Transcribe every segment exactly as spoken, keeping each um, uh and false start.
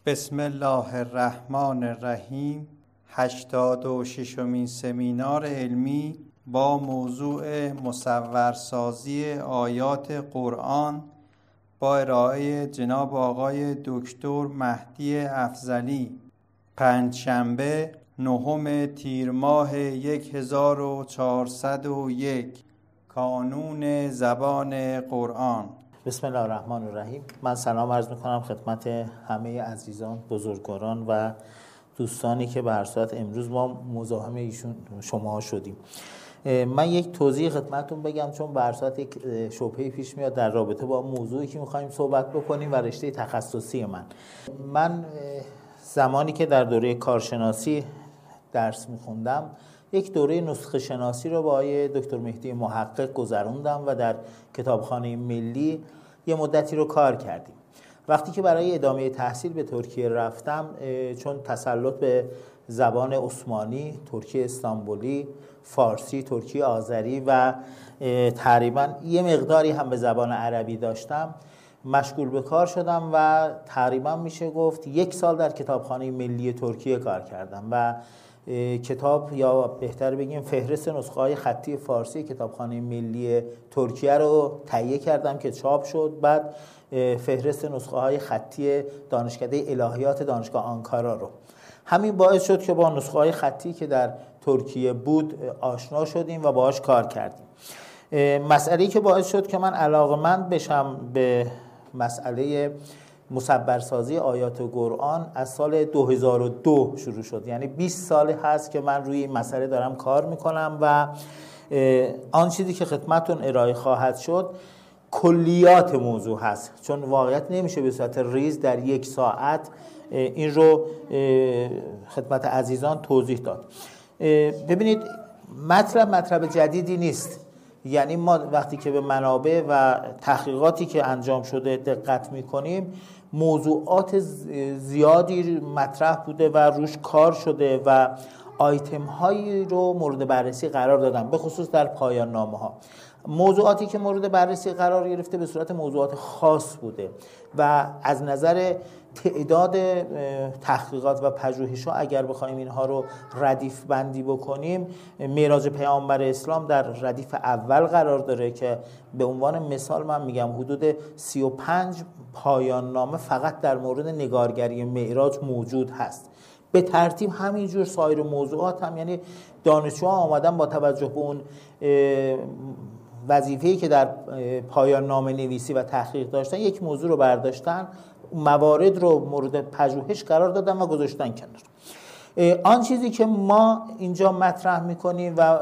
بسم الله الرحمن الرحیم. هشتاد و ششمین سمینار علمی با موضوع مصورسازی آیات قرآن با ارائه جناب آقای دکتر مهدی افضلی، پنجشنبه نهم تیر ماه هزار و چهارصد و یک، کانون زبان قرآن. بسم الله الرحمن الرحیم. من سلام عرض میکنم خدمت همه عزیزان، بزرگواران و دوستانی که به هر صورت امروز ما مزاحم ایشون شما شدیم. من یک توضیح خدمتتون بگم، چون به هر صورت یک شبهه پیش میاد در رابطه با موضوعی که میخوایم صحبت بکنیم و رشته تخصصی من. من زمانی که در دوره کارشناسی درس میخوندم یک دوره نسخه شناسی رو با آقای دکتر مهدی محقق گذروندم و در کتابخانه ملی یه مدتی رو کار کردیم. وقتی که برای ادامه تحصیل به ترکیه رفتم، چون تسلط به زبان عثمانی، ترکی استانبولی، فارسی، ترکی آذری و تقریبا یه مقداری هم به زبان عربی داشتم، مشغول به کار شدم و تقریبا میشه گفت یک سال در کتابخانه ملی ترکیه کار کردم و کتاب، یا بهتر بگیم فهرست نسخه های خطی فارسی کتابخانه ملی ترکیه رو تهیه کردم که چاپ شد. بعد فهرست نسخه های خطی دانشکده الهیات دانشگاه آنکارا رو. همین باعث شد که با نسخه های خطی که در ترکیه بود آشنا شدیم و باهاش کار کردیم. مسئله‌ای که باعث شد که من علاقه‌مند بشم به مسئله مصورسازی آیات قرآن از سال دو هزار و دو شروع شد. یعنی بیست سال هست که من روی این مسئله دارم کار میکنم و آن چیزی که خدمتتون ارائه خواهد شد کلیات موضوع هست، چون واقعیت نمیشه به صورت ریز در یک ساعت این رو خدمت عزیزان توضیح داد. ببینید، مطلب مطلب جدیدی نیست. یعنی ما وقتی که به منابع و تحقیقاتی که انجام شده دقت میکنیم، موضوعات زیادی مطرح بوده و روش کار شده و آیتم هایی رو مورد بررسی قرار دادن، به خصوص در پایان نامه ها. موضوعاتی که مورد بررسی قرار گرفته به صورت موضوعات خاص بوده و از نظر تعداد تحقیقات و پژوهش‌ها اگر بخوایم اینها رو ردیف بندی بکنیم، معراج پیامبر اسلام در ردیف اول قرار داره که به عنوان مثال من میگم حدود سی و پنج پایان نامه فقط در مورد نگارگری معراج موجود هست. به ترتیب همینجور سایر موضوعات هم، یعنی دانشجوها آمدن با توجه به اون وظیفه‌ای که در پایان نامه نویسی و تحقیق داشتن، یک موضوع رو برداشتن، موارد رو مورد پژوهش قرار دادن و گذاشتن کنار. آن چیزی که ما اینجا مطرح میکنیم و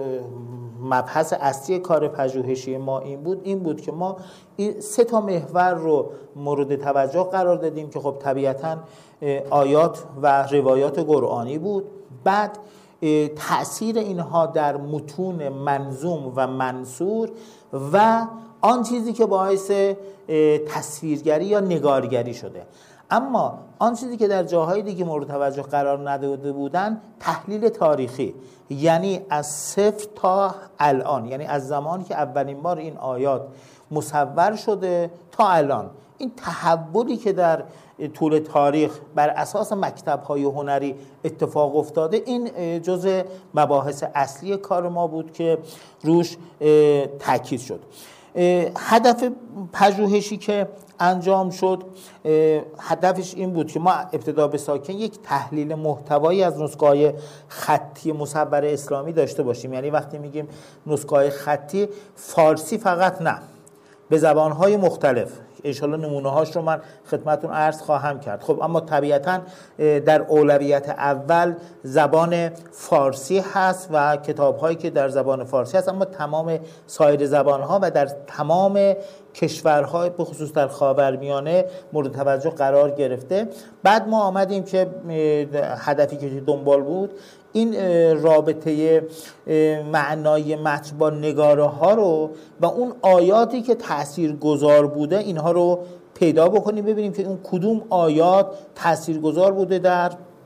مبحث اصلی کار پژوهشی ما این بود این بود که ما سه تا محور رو مورد توجه قرار دادیم که خب طبیعتاً آیات و روایات قرآنی بود، بعد تأثیر اینها در متون منظوم و منثور و آن چیزی که باعث تصویرگری یا نگارگری شده. اما آن چیزی که در جاهای دیگه مورد توجه قرار نداده بودن، تحلیل تاریخی، یعنی از صفر تا الان، یعنی از زمانی که اولین بار این آیات مصور شده تا الان، این تحولی که در طول تاریخ بر اساس مکتب‌های هنری اتفاق افتاده، این جزء مباحث اصلی کار ما بود که روش تاکید شد. هدف پژوهشی که انجام شد، هدفش این بود که ما ابتدا به ساکن یک تحلیل محتوایی از نسخه‌های خطی مصور اسلامی داشته باشیم. یعنی وقتی میگیم نسخه‌های خطی، فارسی فقط نه، به زبان‌های مختلف، انشالله نمونه هاش رو من خدمتون عرض خواهم کرد. خب اما طبیعتاً در اولویت اول زبان فارسی هست و کتاب هایی که در زبان فارسی هست، اما تمام سایر زبان ها و در تمام کشورهای به خصوص در خاورمیانه مورد توجه قرار گرفته. بعد ما آمدیم که هدفی که دنبال بود این رابطه معنای متن با نگاره ها رو و اون آیاتی که تاثیرگذار بوده اینها رو پیدا بکنیم، ببینیم که اون کدوم آیات تاثیرگذار بوده در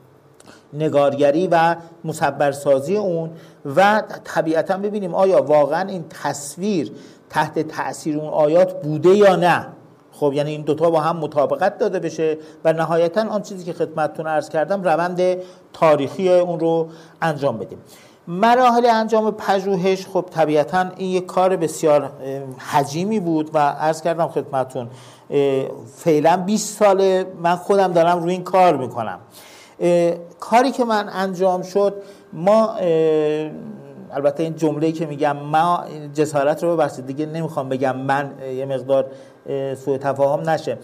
نگارگری و مصورسازی اون و طبیعتا ببینیم آیا واقعا این تصویر تحت تأثیر اون آیات بوده یا نه. خب یعنی این دوتا با هم مطابقت داده بشه و نهایتا آن چیزی که خدمتتون عرض کردم روند تاریخی اون رو انجام بدیم. مراحل انجام پژوهش خب طبیعتا این یک کار بسیار حجیمی بود و عرض کردم خدمتتون فعلا بیست ساله من خودم دارم روی این کار میکنم. کاری که من انجام شد، ما البته این جمله‌ای که میگم ما جسارت رو ببخشید دیگه نمیخوام بگم من، یه مقدار سوء تفاهم نشه،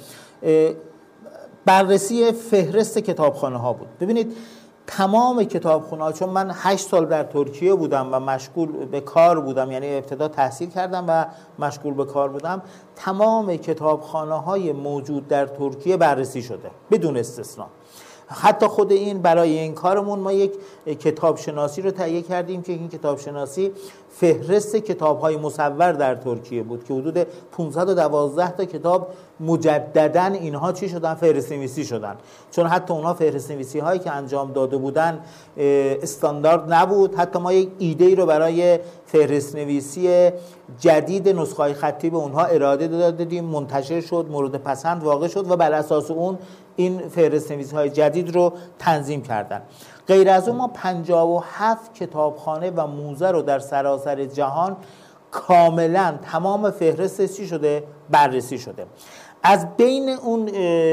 بررسی فهرست کتابخانه ها بود. ببینید تمام کتابخانه ها، چون من هشت سال در ترکیه بودم و مشغول به کار بودم، یعنی ابتدا تحصیل کردم و مشغول به کار بودم، تمام کتابخانه های موجود در ترکیه بررسی شده بدون استثنا. حتی خود این برای این کارمون ما یک کتاب شناسی رو تهیه کردیم که این کتاب شناسی فهرست کتاب‌های مصور در ترکیه بود که حدود پانصد و دوازده تا کتاب مجدداً اینها چی شدن؟ فهرست نویسی شدن. چون حتی اونها فهرست نویسی هایی که انجام داده بودن استاندارد نبود. حتی ما یک ایده رو برای فهرست نویسی جدید نسخه‌های خطی به اونها اراده دادیم، منتشر شد، مورد پسند واقع شد و بر اساس اون این فهرست نویسی های جدید رو تنظیم کردن. غیر از اون ما پنجاه و هفت کتابخانه و موزه رو در سراسر جهان کاملا تمام فهرست چی شده؟ بررسی شده. از بین اون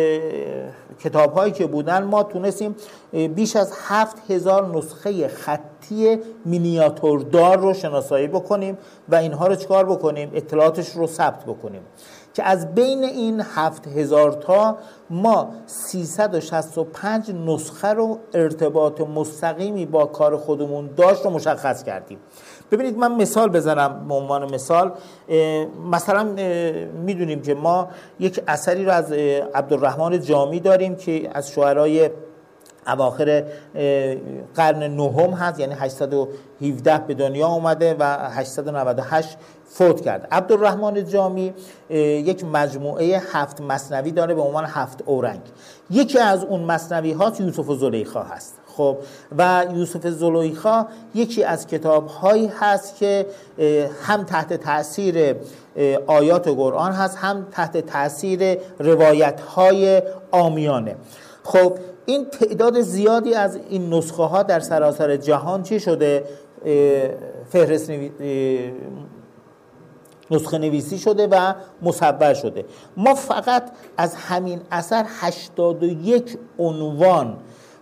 کتاب هایی که بودن ما تونستیم بیش از هفت هزار نسخه خطی مینیاتوردار رو شناسایی بکنیم و اینها رو چکار بکنیم؟ اطلاعاتش رو ثبت بکنیم که از بین این هفت هزار تا ما سیصد و شصت و پنج نسخه رو ارتباط مستقیمی با کار خودمون داشت رو مشخص کردیم. ببینید من مثال بزنم به عنوان مثال، مثلا میدونیم که ما یک اثری رو از عبدالرحمن جامی داریم که از شعرای اواخر قرن نهم هست، یعنی هشتصد و هفده به دنیا اومده و هشتصد و نود و هشت فوت کرد. عبدالرحمن جامی یک مجموعه هفت مثنوی داره به عنوان هفت اورنگ. یکی از اون مثنوی ها یوسف و زلیخا هست. خب و یوسف زلیخا یکی از کتاب هایی هست که هم تحت تأثیر آیات قرآن هست، هم تحت تأثیر روایت های عامیانه. خب این تعداد زیادی از این نسخه ها در سراسر جهان چی شده؟ فهرست نوی... نسخه نویسی شده و مصور شده. ما فقط از همین اثر هشتاد و یک عنوان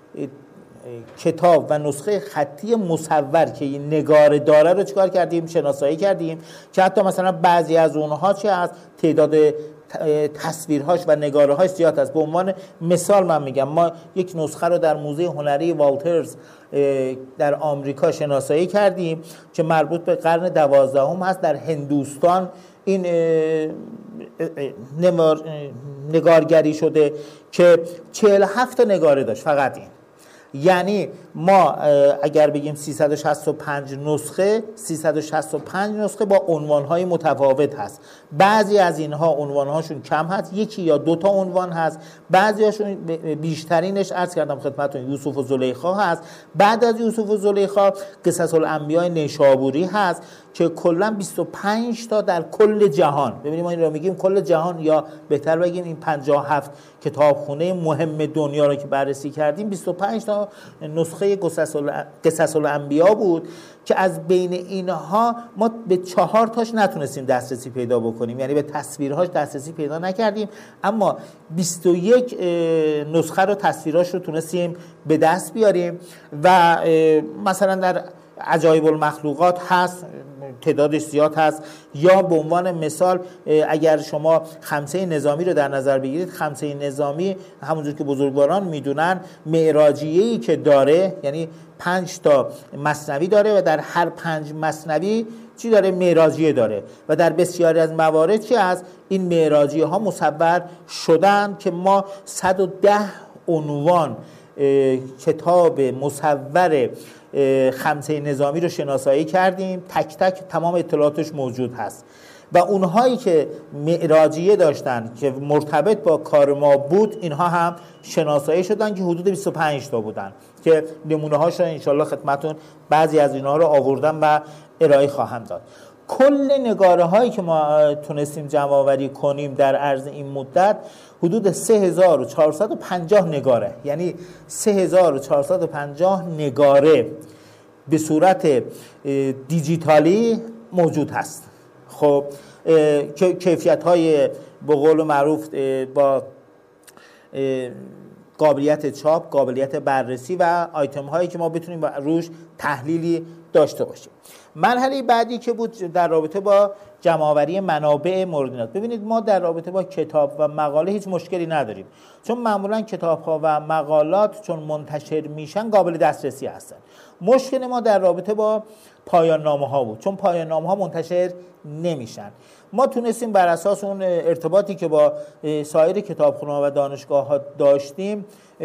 کتاب و نسخه خطی مصور که این نگاره داره رو چکار کردیم؟ شناسایی کردیم که حتی مثلا بعضی از اونها چه از تعداد تصویرهاش و نگاره‌هاش زیاد است. به عنوان مثال من میگم ما یک نسخه رو در موزه هنری والترز در آمریکا شناسایی کردیم که مربوط به قرن دوازدهم هست. در هندوستان این نگارگری شده که چهل و هفت تا نگاره داشت فقط این. یعنی ما اگر بگیم سیصد و شصت و پنج نسخه، سیصد و شصت و پنج نسخه با عنوان‌های متفاوت هست. بعضی از اینها عنوان‌هاشون کم هست، یکی یا دو تا عنوان هست. بعضی‌هاشون بیشترینش عرض کردم خدمتتون یوسف و زلیخا هست. بعد از یوسف و زلیخا قصص الانبیاء نیشابوری هست که کلا بیست و پنج تا در کل جهان. ببینیم ما این رو میگیم کل جهان، یا بهتر بگیم این پنجاه و هفت کتابخونه مهم دنیا رو که بررسی کردیم بیست و پنج تا نسخه قصص الانبیاء بود که از بین اینها ما به چهار تاش نتونستیم دسترسی پیدا بکنیم، یعنی به تصویرهاش دسترسی پیدا نکردیم، اما بیست و یک نسخه رو تصویرهاش رو تونستیم به دست بیاریم. و مثلا در عجایب المخلوقات هست، تعدادش زیاد هست. یا به عنوان مثال اگر شما خمسه نظامی رو در نظر بگیرید، خمسه نظامی همونجور که بزرگواران میدونن معراجیه‌ای که داره، یعنی پنج تا مثنوی داره و در هر پنج مثنوی چی داره؟ معراجیه داره و در بسیاری از موارد چی هست؟ این معراجیه ها مصور شدن که ما صد و ده عنوان کتاب مصور خمسه نظامی رو شناسایی کردیم، تک تک تمام اطلاعاتش موجود هست. و اونهایی که معراجیه داشتن که مرتبط با کار ما بود، اینها هم شناسایی شدن که حدود بیست و پنج تا بودن که نمونه هاش رو انشالله خدمتون بعضی از اینها رو آوردم و ارائه خواهم داد. کل نگاره هایی که ما تونستیم جمع آوری کنیم در عرض این مدت حدود سه هزار و چهارصد و پنجاه نگاره، یعنی سه هزار و چهارصد و پنجاه نگاره به صورت دیجیتالی موجود هست. خب کیفیت های به قول معروف با قابلیت چاپ، قابلیت بررسی و آیتم هایی که ما بتونیم روش تحلیلی داشته باشیم. مرحله بعدی که بود در رابطه با جمع‌آوری منابع مورد نیاز. ببینید ما در رابطه با کتاب و مقاله هیچ مشکلی نداریم، چون معمولا کتاب ها و مقالات چون منتشر میشن قابل دسترسی هستن. مشکل ما در رابطه با پایان نامه ها بود، چون پایان نامه ها منتشر نمیشن. ما تونستیم بر اساس اون ارتباطی که با سایر کتابخونه‌ها و دانشگاه ها داشتیم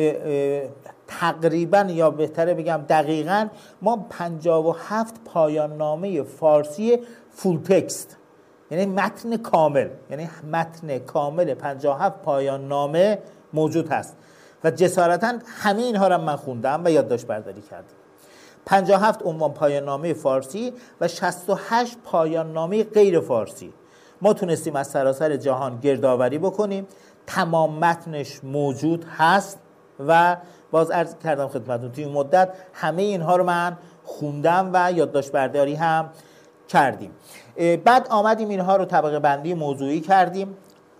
تقریبا، یا بهتره بگم دقیقاً، ما پنجاه و هفت پایان نامه فارسی فول تکست، یعنی متن کامل، یعنی متن کامل پنجاه و هفت پایان نامه موجود هست و جسارتاً همه اینها را من خوندم و یادداشت برداری کردم. پنجاه و هفت عنوان پایان نامه فارسی و شصت و هشت پایان نامه غیر فارسی ما تونستیم از سراسر جهان گردآوری بکنیم. تمام متنش موجود هست و باز عرض کردم خدمتتون توی این مدت همه اینها رو من خوندم و یادداشت برداری هم کردیم. بعد آمدیم اینها رو طبقه بندی موضوعی کردیم.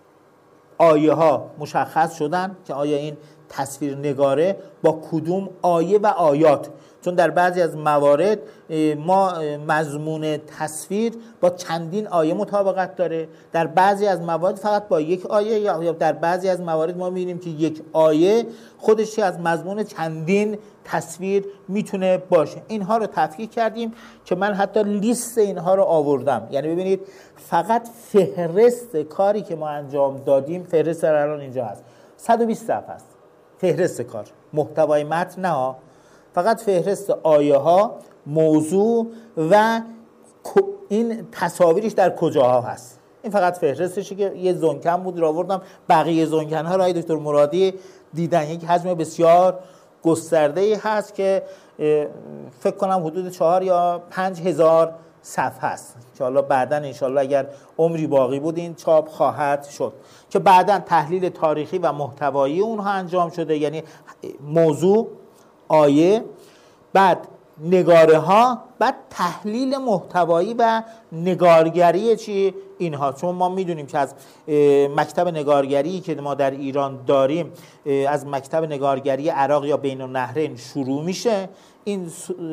آیه ها مشخص شدن که آیا این تصویر نگاره با کدوم آیه و آیات، چون در بعضی از موارد ما مضمون تصویر با چندین آیه مطابقت داره، در بعضی از موارد فقط با یک آیه، یا در بعضی از موارد ما می‌بینیم که یک آیه خودش از مضمون چندین تصویر میتونه باشه. اینها رو تفکیک کردیم که من حتی لیست اینها رو آوردم. یعنی ببینید فقط فهرست کاری که ما انجام دادیم، فهرست الان اینجا هست، صد و بیست صفحه است. فهرست کار، محتوای متن نه، فقط فهرست آیه ها، موضوع و این تصاویرش در کجاها هست. این فقط فهرستشه که یه زنکن بود رو آوردم. بقیه زنکن ها رای دکتر مرادی دیدن. یک حجم بسیار گسترده‌ای هست که فکر کنم حدود چهار یا پنج هزار صفحه است که حالا بعداً انشالله اگر عمری باقی بود این چاپ خواهد شد، که بعداً تحلیل تاریخی و محتوایی اونها انجام شده، یعنی موضوع، آیه، بعد نگاره ها، بعد تحلیل محتوایی و نگارگری چی اینها. چون ما میدونیم که از مکتب نگارگری که ما در ایران داریم، از مکتب نگارگری عراق یا بین النهرین شروع میشه، این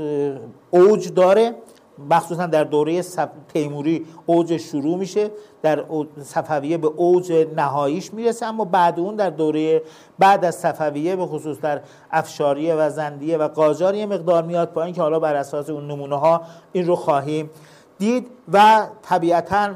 اوج داره، مخصوصا در دوره تیموری اوج شروع میشه، در صفویه به اوج نهاییش میرسه، اما بعد اون در دوره بعد از صفویه به خصوص در افشاریه و زندیه و قاجار یه مقدار میاد پایین که حالا بر اساس اون نمونه ها این رو خواهیم دید و طبیعتاً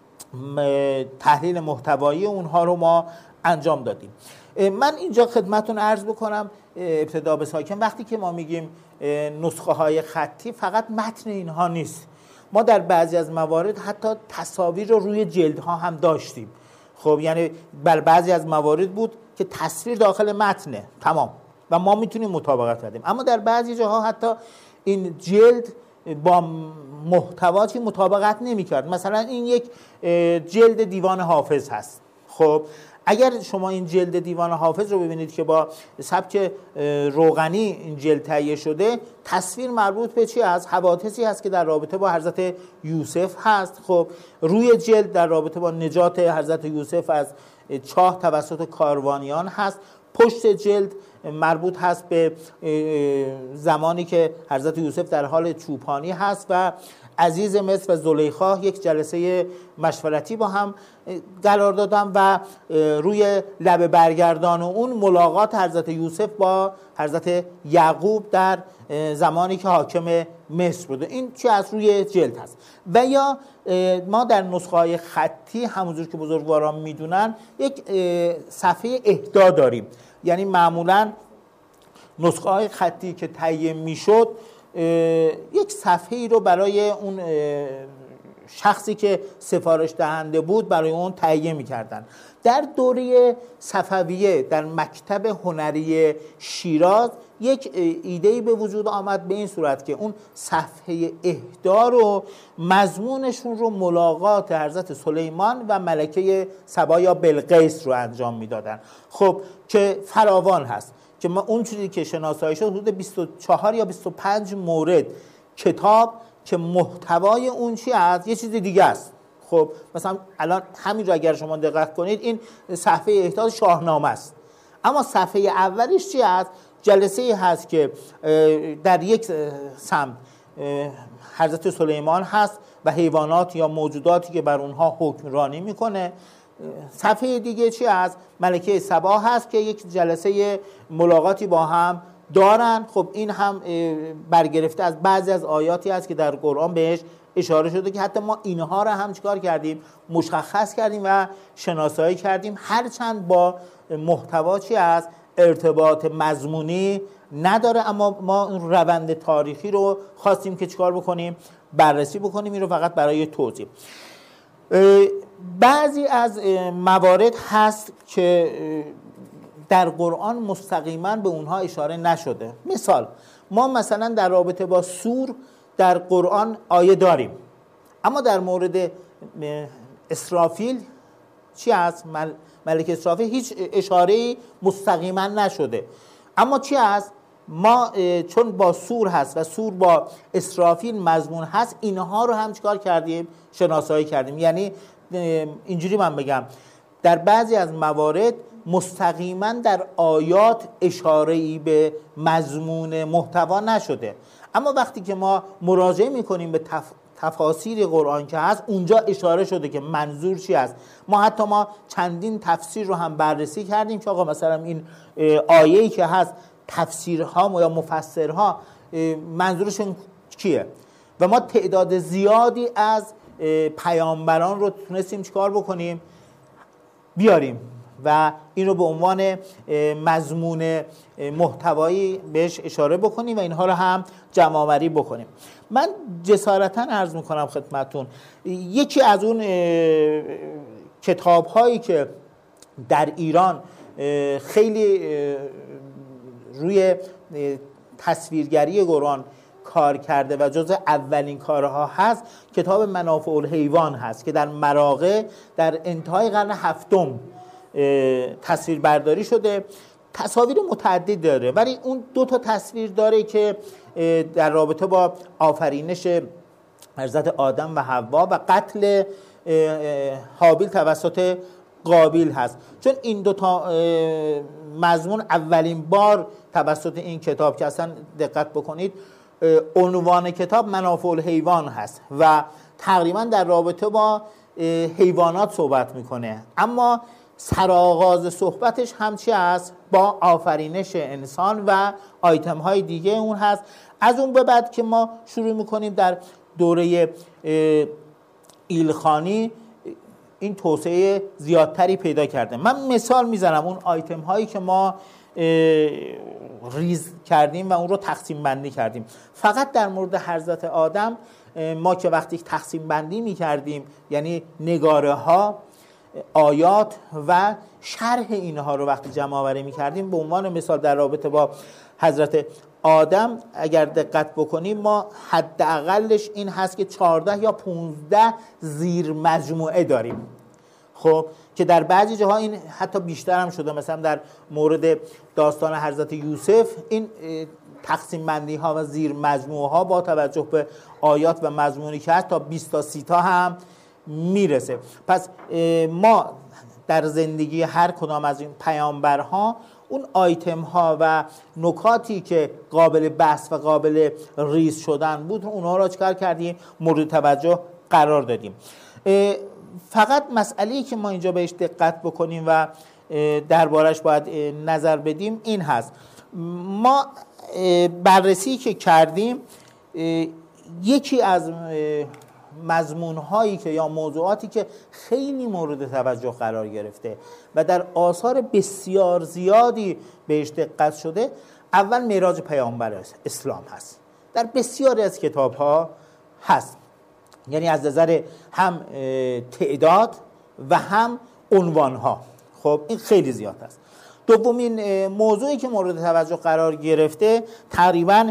تحلیل محتوایی اونها رو ما انجام دادیم. من اینجا خدمتون عرض بکنم ابتدا به ساکن، وقتی که ما میگیم نسخه های خطی فقط متن اینها نیست، ما در بعضی از موارد حتی تصاویر رو روی جلدها هم داشتیم. خب یعنی بر بعضی از موارد بود که تصویر داخل متنه تمام و ما میتونیم مطابقت بدیم، اما در بعضی جاها حتی این جلد با محتواتی مطابقت نمی‌کرد. مثلا این یک جلد دیوان حافظ هست. خب اگر شما این جلد دیوان حافظ رو ببینید که با سبک روغنی این جلد تهیه شده، تصویر مربوط به چی هست؟ حوادثی هست که در رابطه با حضرت یوسف هست. خب روی جلد در رابطه با نجات حضرت یوسف از چاه توسط کاروانیان هست. پشت جلد مربوط هست به زمانی که حضرت یوسف در حال چوپانی هست و عزیز مصر و زلیخا یک جلسه مشورتی با هم قرار دادن و روی لب برگردان و اون ملاقات حضرت یوسف با حضرت یعقوب در زمانی که حاکم مصر بوده. این چی از روی جلد هست. و یا ما در نسخه های خطی همونجور که بزرگواران میدونن یک صفحه اهدا داریم، یعنی معمولا نسخه های خطی که تهیه میشد یک صفحه ای رو برای اون شخصی که سفارش دهنده بود برای اون تهیه می‌کردن. در دوره صفویه در مکتب هنری شیراز یک ایده‌ای به وجود آمد به این صورت که اون صفحه اهدا رو مضمونشون رو ملاقات حضرت سلیمان و ملکه سبا یا بلقیس رو انجام میدادن. خب که فراوان هست که ما اون چیزی که شناسایی شد حدود بیست و چهار یا بیست و پنج مورد کتاب که محتوای اون چی است یه چیز دیگه است. خب مثلا الان همین رو اگر شما دقت کنید این صفحه اهدا شاهنامه است، اما صفحه اولش چی است؟ جلسه هست که در یک سمت حضرت سلیمان هست و حیوانات یا موجوداتی که بر اونها حکمرانی میکنه. صفحه دیگه چی است؟ ملکه سبا هست که یک جلسه ملاقاتی با هم دارن. خب این هم برگرفته از بعضی از آیاتی است که در قرآن بهش اشاره شده که حتی ما اینها را هم چیکار کردیم؟ مشخص کردیم و شناسایی کردیم، هرچند با محتوا چی است؟ ارتباط مضمونی نداره، اما ما روند تاریخی رو خواستیم که چیکار بکنیم؟ بررسی بکنیم. این رو فقط برای توضیح. بعضی از موارد هست که در قرآن مستقیما به اونها اشاره نشده. مثال ما مثلا در رابطه با سور در قرآن آیه داریم، اما در مورد اسرافیل چی هست؟ مل... ملک اسرافیل هیچ اشاره‌ای مستقیما نشده. اما چی هست؟ ما چون با سور هست و سور با اسرافیل مضمون هست، اینها رو هم چیکار کردیم؟ شناسایی کردیم. یعنی اینجوری من بگم در بعضی از موارد مستقیما در آیات اشاره‌ای به مضمون محتوا نشده، اما وقتی که ما مراجعه میکنیم به تف... تفاسیر قرآن که هست اونجا اشاره شده که منظور چی است. ما حتی ما چندین تفسیر رو هم بررسی کردیم که آقا مثلا این آیه‌ای که هست تفسیرها یا مفسرها منظورشون کیه، و ما تعداد زیادی از پیامبران رو تونستیم چیکار بکنیم؟ بیاریم و این رو به عنوان مضمون محتوایی بهش اشاره بکنیم و اینها رو هم جمع آوری بکنیم. من جسارتاً عرض میکنم خدمتون یکی از اون کتاب هایی که در ایران خیلی روی تصویرگری قرآن کار کرده و جز اولین کارها هست کتاب منافع الحیوان هست که در مراغه در انتهای قرن هفتم تصویر برداری شده. تصاویر متعدد داره، ولی اون دو تا تصویر داره که در رابطه با آفرینش حضرت آدم و حوا و قتل هابیل توسط قابیل هست. چون این دو تا مضمون اولین بار توسط این کتاب که اصلا دقت بکنید عنوان کتاب منافع الحیوان هست و تقریبا در رابطه با حیوانات صحبت میکنه، اما سرآغاز صحبتش هم چی هست؟ با آفرینش انسان و آیتم های دیگه اون هست. از اون به بعد که ما شروع میکنیم در دوره ایلخانی این توسعه زیادتری پیدا کرده. من مثال میزنم اون آیتم هایی که ما ریز کردیم و اون رو تقسیم بندی کردیم. فقط در مورد حضرت آدم ما که وقتی تقسیم بندی میکردیم یعنی نگاره ها، آیات و شرح اینها رو وقتی جمع آوری میکردیم، به عنوان مثال در رابطه با حضرت آدم اگر دقت بکنیم ما حداقلش این هست که چهارده یا پانزده زیر مجموعه داریم. خب که در بعضی جاها این حتی بیشتر هم شده، مثلا در مورد داستان حضرت یوسف این تقسیم بندی ها و زیر مجموعه ها با توجه به آیات و مضمونی که هست تا بیست تا سی تا هم میرسه. پس ما در زندگی هر کدام از این پیامبرها اون آیتم ها و نکاتی که قابل بحث و قابل ریز شدن بود اونها را چکار کردیم؟ مورد توجه قرار دادیم. فقط مسئله‌ای که ما اینجا بهش دقت بکنیم و دربارش باید نظر بدیم این هست. ما بررسی که کردیم یکی از مضمون‌هایی که یا موضوعاتی که خیلی مورد توجه قرار گرفته و در آثار بسیار زیادی بهش دقت شده، اول معراج پیامبر اسلام هست. در بسیاری از کتاب‌ها هست. یعنی از نظر هم تعداد و هم عنوانها. خب این خیلی زیاد است. دومین موضوعی که مورد توجه قرار گرفته تقریباً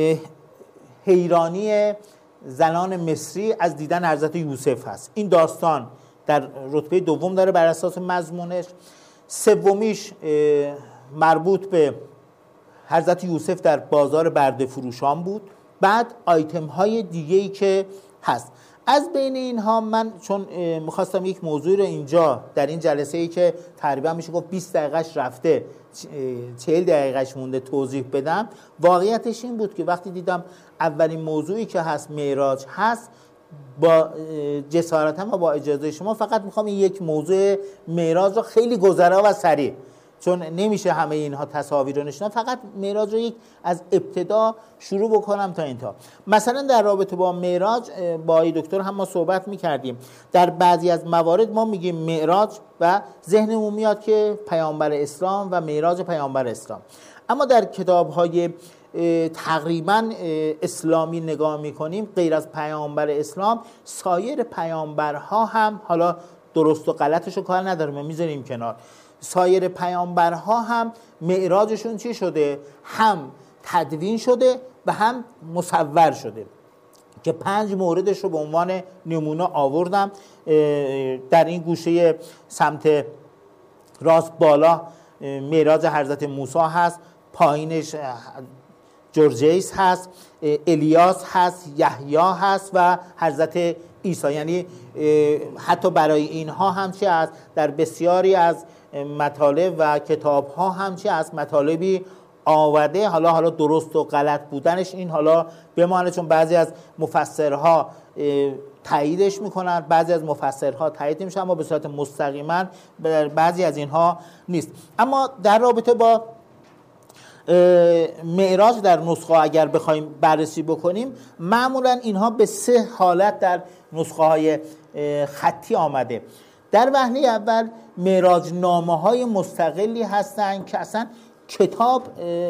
حیرانی زنان مصری از دیدن حضرت یوسف هست. این داستان در رتبه دوم داره بر اساس مضمونش. سومیش مربوط به حضرت یوسف در بازار برده فروشان بود. بعد آیتم های دیگه‌ای که هست. از بین اینها من چون میخواستم یک موضوع رو اینجا در این جلسه ای که تقریبا میشه گفت بیست دقیقهش رفته چهل دقیقهش مونده توضیح بدم، واقعیتش این بود که وقتی دیدم اولین موضوعی که هست معراج هست، با جسارتم و با اجازه شما فقط میخوام این یک موضوع معراج رو خیلی گذرا و سریع، چون نمیشه همه اینها تصاویر رو نشونم، فقط معراج رو یک از ابتدا شروع بکنم تا اینتا. مثلا در رابطه با معراج با آقای دکتر هم ما صحبت میکردیم. در بعضی از موارد ما میگیم معراج و ذهنمون میاد که پیامبر اسلام و معراج پیامبر اسلام، اما در کتاب‌های تقریبا اسلامی نگاه میکنیم غیر از پیامبر اسلام سایر پیامبرها هم، حالا درست و غلطش رو کار نداریم میذاریم کنار، سایر پیامبرها هم معراجشون چی شده؟ هم تدوین شده و هم مصور شده که پنج موردش رو به عنوان نمونه آوردم. در این گوشه سمت راست بالا معراج حضرت موسی هست، پایینش جرجیس هست، الیاس هست، یحیی هست و حضرت عیسی. یعنی حتی برای اینها هم چی هست؟ در بسیاری از مطالب و کتاب ها هم چی هست؟ مطالبی آورده. حالا حالا درست و غلط بودنش این حالا بمانه، چون بعضی از مفسرها تاییدش میکنن، بعضی از مفسرها تایید نمیشن، اما به صورت مستقیما بعضی از اینها نیست. اما در رابطه با معراج در نسخه اگر بخوایم بررسی بکنیم، معمولا اینها به سه حالت در نسخه های خطی آمده. در وهله اول معراج نامه های مستقلی هستند که اصلا کتاب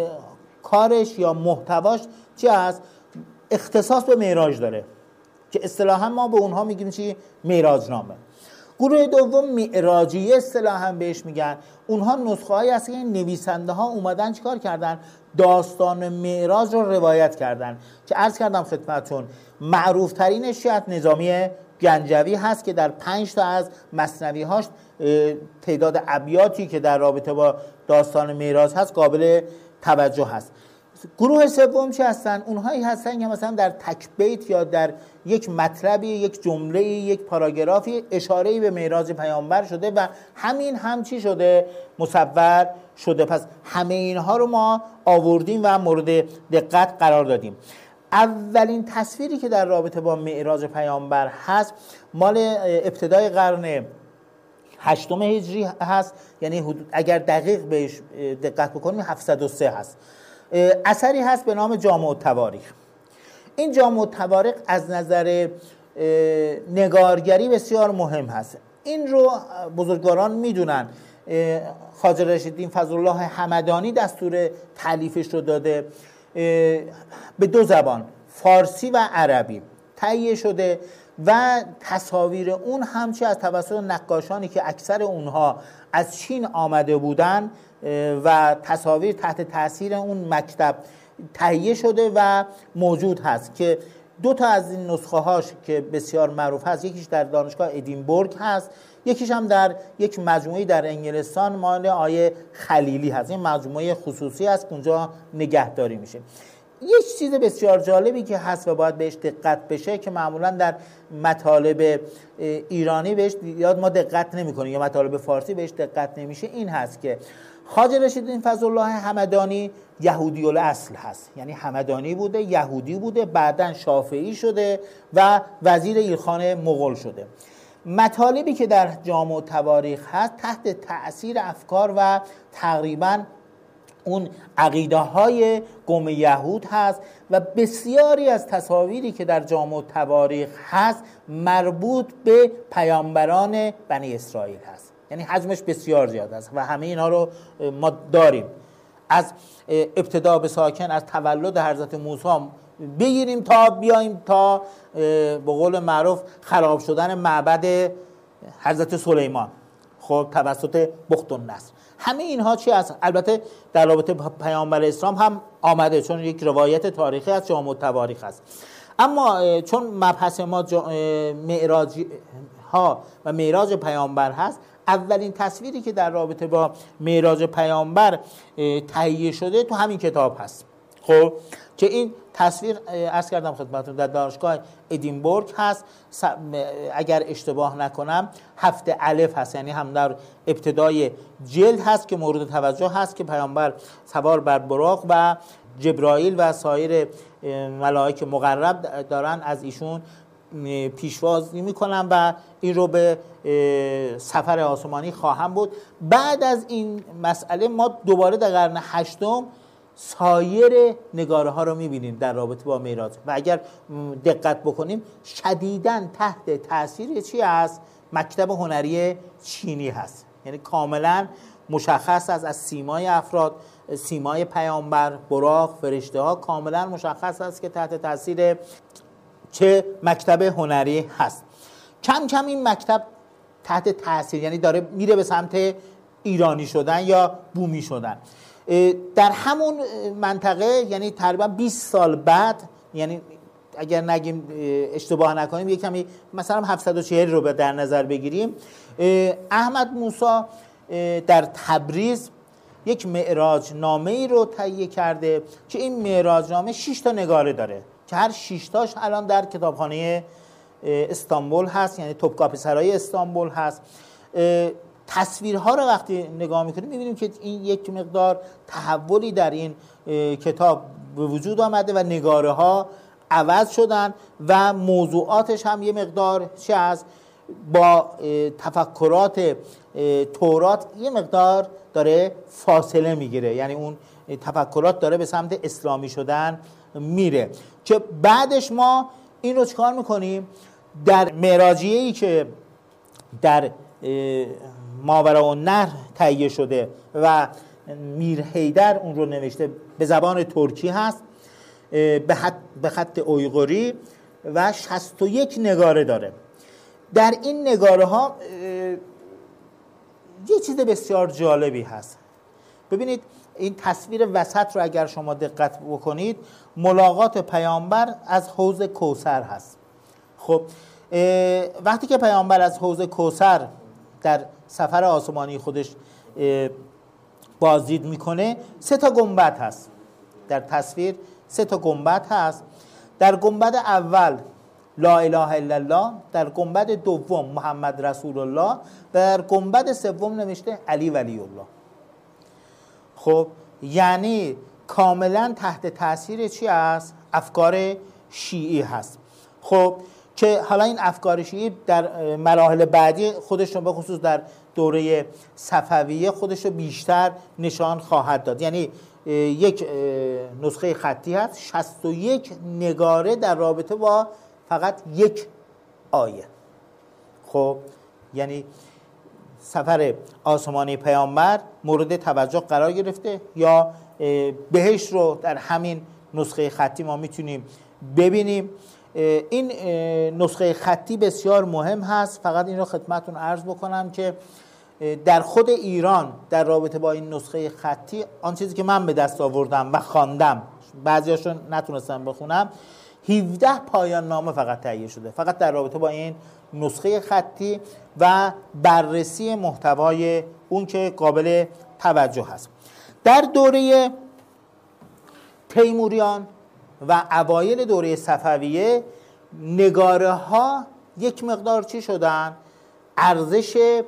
کارش یا محتواش چی هست؟ اختصاص به معراج داره که اصطلاحا ما به اونها میگیم چی؟ معراج نامه. گروه دوم معراجیه اصطلاحا بهش میگن. اونها نسخه هایی هست که نویسنده ها اومدن چیکار کردن؟ داستان معراج رو روایت کردن که عرض کردم خدمتتون معروف ترینش شاید نظامی گنجوی هست که در پنج تا از مثنوی هاش تعداد ابیاتی که در رابطه با داستان معراج هست قابل توجه هست. گروه سوم چی هستن؟ اونهایی هستن که مثلا در تک بیت یا در یک مطلبی، یک جمله، یک پاراگرافی اشاره‌ای به معراج پیامبر شده و همین هم چی شده؟ مصور شده. پس همه اینها رو ما آوردیم و مورد دقت قرار دادیم. اولین تصویری که در رابطه با معراج پیامبر هست مال ابتدای قرن هشتم هجری هست، یعنی حدود اگر دقیق بهش دقت بکنیم هفتصد و سه هست. اثری هست به نام جامع التواریخ. این جامع التواریخ از نظر نگارگری بسیار مهم هست. این رو بزرگواران میدونن. خواجه رشیدالدین فضلالله همدانی دستور تالیفش رو داده، به دو زبان فارسی و عربی تهیه شده و تصاویر اون همچی از توسط نقاشانی که اکثر اونها از چین آمده بودن و تصاویر تحت تاثیر اون مکتب تهیه شده و موجود هست که دو تا از این نسخه هاش که بسیار معروف هست، یکیش در دانشگاه ادینبورگ هست، یکیش هم در یک مجموعه در انگلستان مال آیه خلیلی هست. این مجموعه خصوصی هست که اونجا نگهداری میشه. یک چیز بسیار جالبی که هست و باید بهش دقت بشه که معمولا در مطالب ایرانی بهش یاد ما دقت نمی‌کنیم یا مطالب فارسی بهش دقت نمیشه، این هست که خواجه رشیدالدین فضلالله همدانی یهودی الاصل هست، یعنی همدانی بوده، یهودی بوده، بعداً شافعی شده و وزیر ایلخان مغول شده. مطالبی که در جامع التواریخ هست تحت تأثیر افکار و تقریباً اون عقیده های قوم یهود هست و بسیاری از تصاویری که در جامع التواریخ هست مربوط به پیامبران بنی اسرائیل هست، یعنی حجمش بسیار زیاد است و همه اینها رو ما داریم. از ابتدا به ساکن، از تولد حضرت موسی بگیریم تا بیایم تا به قول معروف خراب شدن معبد حضرت سلیمان خب توسط بخت النصر. همه اینها چی هست؟ البته در رابطه پیامبر اسلام هم آمده، چون یک روایت تاریخی از جامع التواریخ است. اما چون مبحث ما معراج ها و معراج پیامبر هست، اولین تصویری که در رابطه با معراج پیامبر تهیه شده تو همین کتاب هست. خب که این تصویر عرض کردم خدمتتون در دانشگاه ادینبورگ هست، اگر اشتباه نکنم هفت الف هست، یعنی هم در ابتدای جلد هست که مورد توجه هست که پیامبر سوار بر براق و جبرائیل و سایر ملائکه مقرب دارن از ایشون پیشوازی میکنن و این رو به سفر آسمانی خواهم بود. بعد از این مسئله ما دوباره در قرن هشتم سایر نگاره ها رو میبینیم در رابطه با معراج و اگر دقت بکنیم شدیداً تحت تاثیر چی هست؟ مکتب هنری چینی هست. یعنی کاملا مشخص است از سیمای افراد، سیمای پیامبر، براق، فرشته ها کاملا مشخص است که تحت تاثیر چه مکتب هنری هست. کم کم این مکتب تحت تاثیر، یعنی داره میره به سمت ایرانی شدن یا بومی شدن. در همون منطقه یعنی تقریبا بیست سال بعد، یعنی اگر نگیم اشتباه نکنیم یک کمی مثلا هفتصد و چهل رو در نظر بگیریم، احمد موسی در تبریز یک معراج نامه ای رو تهیه کرده که این معراج نامه شش تا نگاره داره که هر شش تاش الان در کتابخانه استانبول هست، یعنی توپکاپی سرای استانبول هست. تصویرها رو وقتی نگاه میکنیم میبینیم که این یک مقدار تحولی در این کتاب به وجود آمده و نگاره ها عوض شدن و موضوعاتش هم یه مقدار چه از با تفکرات تورات یه مقدار داره فاصله میگیره، یعنی اون تفکرات داره به سمت اسلامی شدن میره. که بعدش ما این رو چکار میکنیم؟ در معراجیه‌ای که در ماوراءالنهر تهیه شده و میر حیدر اون رو نوشته، به زبان ترکی هست، به خط, به خط اویغوری و شصت و یک نگاره داره. در این نگاره ها یه چیز بسیار جالبی هست. ببینید این تصویر وسط رو اگر شما دقت بکنید، ملاقات پیامبر از حوض کوثر هست. خب وقتی که پیامبر از حوض کوثر در سفر آسمانی خودش بازدید میکنه، سه تا گنبد هست در تصویر، سه تا گنبد هست. در گنبد اول لا اله الا الله، در گنبد دوم محمد رسول الله و در گنبد سوم نوشته علی ولی الله. خب یعنی کاملا تحت تاثیر چی است؟ افکار شیعی هست. خب که حالا این افکار شیعی در مراحل بعدی خودش رو به خصوص در دوره صفویه خودش رو بیشتر نشان خواهد داد. یعنی یک نسخه خطی هست، شصت و یک نگاره در رابطه با فقط یک آیه. خب یعنی سفر آسمانی پیامبر مورد توجه قرار گرفته، یا بهشت رو در همین نسخه خطی ما میتونیم ببینیم. این نسخه خطی بسیار مهم هست. فقط این رو خدمتتون عرض بکنم که در خود ایران در رابطه با این نسخه خطی، آن چیزی که من به دست آوردم و خواندم، بعضیاشون نتونستم بخونم، هفده پایان نامه فقط تهیه شده، فقط در رابطه با این نسخه خطی و بررسی محتوای اون که قابل توجه هست. در دوره تیموریان و اوایل دوره صفویه نگاره ها یک مقدار چی شدن؟ ارزش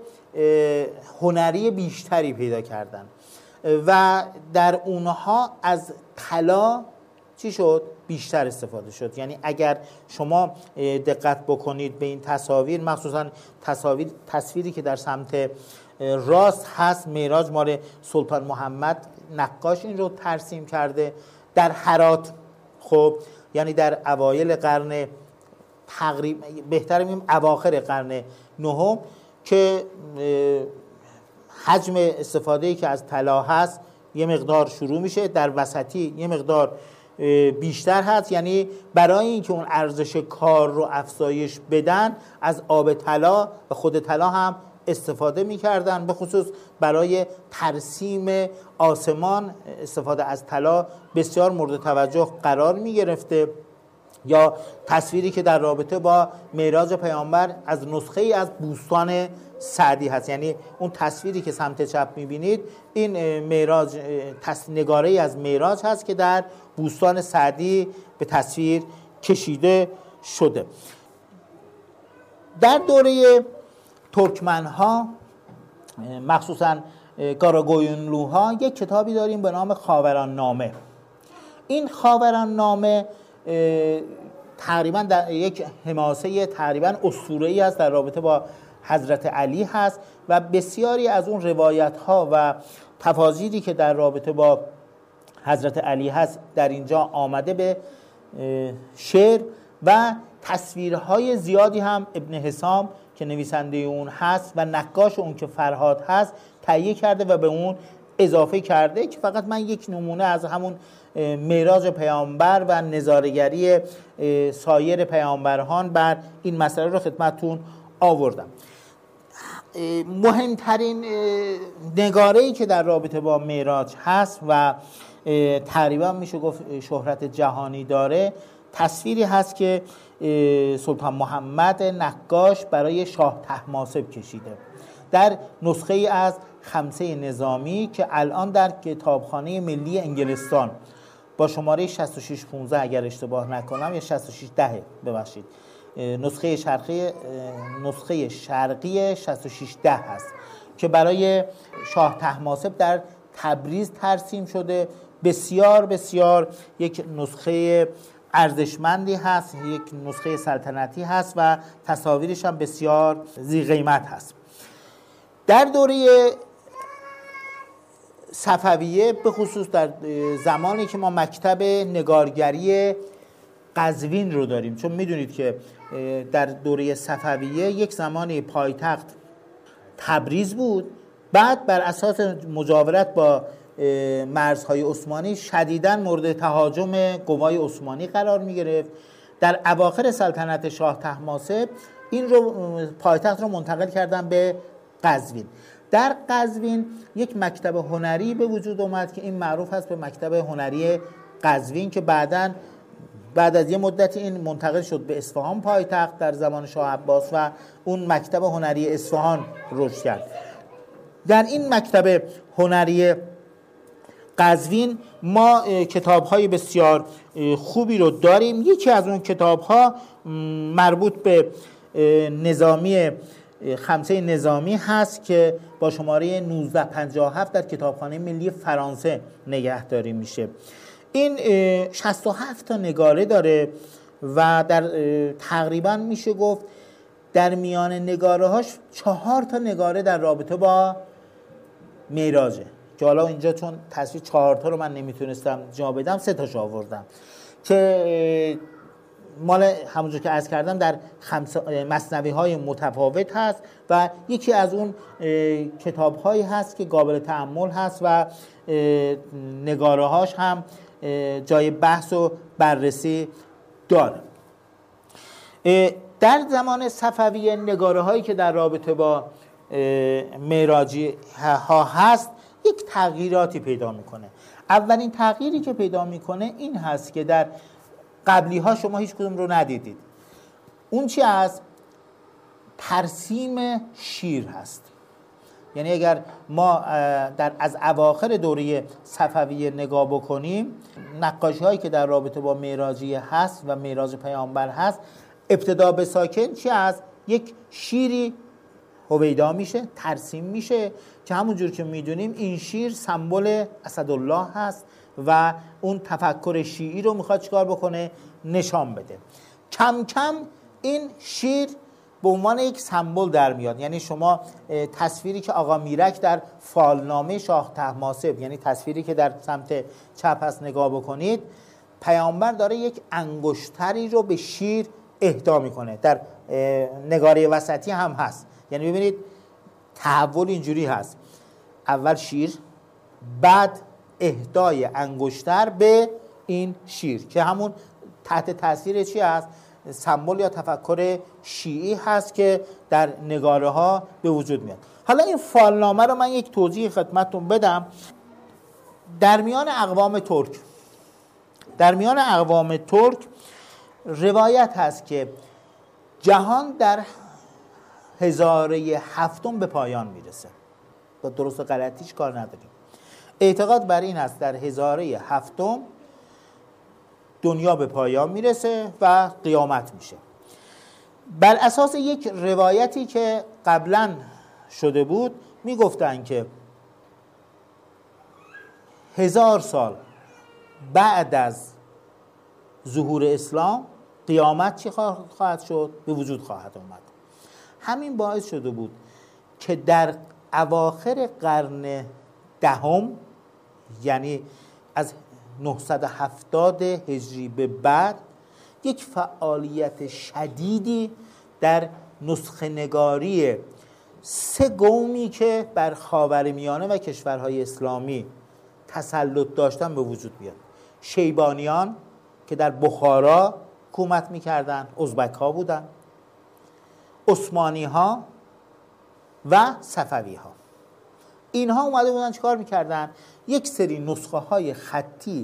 هنری بیشتری پیدا کردن و در اونها از طلا چی شد؟ بیشتر استفاده شد. یعنی اگر شما دقت بکنید به این تصاویر، مخصوصا تصاویر تصویری که در سمت راست هست، معراج مال سلطان محمد نقاش این رو ترسیم کرده در هرات. خب یعنی در اوایل قرن تقریبا بهتر میگیم اواخر قرن نهم که حجم استفاده‌ای که از طلا هست یه مقدار شروع میشه، در وسطی یه مقدار بیشتر هست، یعنی برای اینکه اون ارزش کار رو افزایش بدن از آب طلا و خود طلا هم استفاده می‌کردن، به خصوص برای ترسیم آسمان استفاده از طلا بسیار مورد توجه قرار می‌گرفته. یا تصویری که در رابطه با معراج پیامبر از نسخه ای از بوستان سعدی هست، یعنی اون تصویری که سمت چپ می‌بینید این معراج نگاره‌ای از معراج هست که در بوستان سعدی به تصویر کشیده شده. در دوره ترکمن‌ها مخصوصاً قاراگویونلوها یک کتابی داریم به نام خاوران نامه. این خاوران نامه تقریباً در یک حماسه تقریباً اسطوره‌ای است در رابطه با حضرت علی هست و بسیاری از اون روایت‌ها و تفاسیری که در رابطه با حضرت علی هست در اینجا آمده به شعر و تصویرهای زیادی هم ابن حسام که نویسنده اون هست و نقاش اون که فرهاد هست تهیه کرده و به اون اضافه کرده که فقط من یک نمونه از همون معراج پیامبر و نظاره‌گری سایر پیامبران بر این مسئله رو خدمتتون آوردم. مهمترین نگاره‌ای که در رابطه با معراج هست و تقریبا میشه گفت شهرت جهانی داره، تصویری هست که سلطان محمد نقاش برای شاه طهماسب کشیده در نسخه ای از خمسه نظامی که الان در کتابخانه ملی انگلستان با شماره شصت و شش پانزده اگر اشتباه نکنم یا شصت و شش ده ببخشید نسخه شرقی نسخه شرقی شصت و شش ده هست که برای شاه طهماسب در تبریز ترسیم شده. بسیار بسیار یک نسخه ارزشمندی هست، یک نسخه سلطنتی هست و تصاویرش هم بسیار ذی قیمت هست. در دوره صفویه به خصوص در زمانی که ما مکتب نگارگری قزوین رو داریم، چون میدونید که در دوره صفویه یک زمانی پایتخت تبریز بود، بعد بر اساس مجاورت با مرزهای عثمانی شدیداً مورد تهاجم قوای عثمانی قرار می گرفت. در اواخر سلطنت شاه طهماسب این رو پایتخت رو منتقل کردن به قزوین. در قزوین یک مکتب هنری به وجود اومد که این معروف هست به مکتب هنری قزوین که بعداً بعد از یه مدت این منتقل شد به اصفهان پایتخت در زمان شاه عباس و اون مکتب هنری اصفهان رشد کرد. در این مکتب هنری قزوین ما کتاب‌های بسیار خوبی رو داریم. یکی از اون کتاب‌ها مربوط به نظامی خمسه نظامی هست که با شماره نوزده پنجاه و هفت در کتابخانه ملی فرانسه نگهداری میشه. این شصت و هفت تا نگاره داره و در تقریبا میشه گفت در میان نگاره‌هاش چهار تا نگاره در رابطه با معراجه که حالا اینجا چون تصویر چهار تا رو من نمیتونستم جا بدم سه تاش آوردم که مال همونجور که عرض کردم در مثنوی های متفاوت هست و یکی از اون کتاب هایی هست که قابل تأمل هست و نگاره هاش هم جای بحث و بررسی داره. در زمان صفویه نگاره هایی که در رابطه با معراجی ها هست یک تغییراتی پیدا میکنه. اولین تغییری که پیدا میکنه این هست که در قبلی ها شما هیچ کدوم رو ندیدید. اون چی از ترسیم شیر هست. یعنی اگر ما در از اواخر دوره صفویه نگاه بکنیم نقاشی هایی که در رابطه با معراجی هست و معراج پیامبر هست ابتدا به ساکن چی از یک شیری هویدا میشه، ترسیم میشه که همونجور که میدونیم این شیر سمبل اسدالله هست و اون تفکر شیعی رو میخواد چیکار بکنه؟ نشان بده. کم کم این شیر به عنوان یک سمبل در میاد. یعنی شما تصویری که آقا میرک در فالنامه شاه طهماسب، یعنی تصویری که در سمت چپ هست نگاه بکنید، پیامبر داره یک انگشتری رو به شیر اهدا میکنه. در نگاره وسطی هم هست. یعنی ببینید تحول اینجوری هست، اول شیر، بعد اهدای انگشتر به این شیر که همون تحت تاثیر چی هست؟ سمبل یا تفکر شیعی هست که در نگاره ها به وجود میاد. حالا این فالنامه رو من یک توضیح خدمتتون بدم. در میان اقوام ترک در میان اقوام ترک روایت هست که جهان در هزاره هفتم به پایان میرسه. با درست و غلطیش کار نداریم. اعتقاد بر این است در هزاره هفتم دنیا به پایان میرسه و قیامت میشه. بر اساس یک روایتی که قبلا شده بود میگفتن که هزار سال بعد از ظهور اسلام قیامت چی خواهد شد؟ به وجود خواهد آمد. همین باعث شده بود که در اواخر قرن دهم، یعنی از نهصد و هفتاد هجری به بعد، یک فعالیت شدیدی در نسخه نگاری سه قومی که بر خاورمیانه و کشورهای اسلامی تسلط داشتن به وجود بیاد. شیبانیان که در بخارا حکومت میکردن، ازبک ها بودن، عثمانی ها و صفوی ها. اینها اومده بودن چیکار میکردن؟ یک سری نسخه های خطی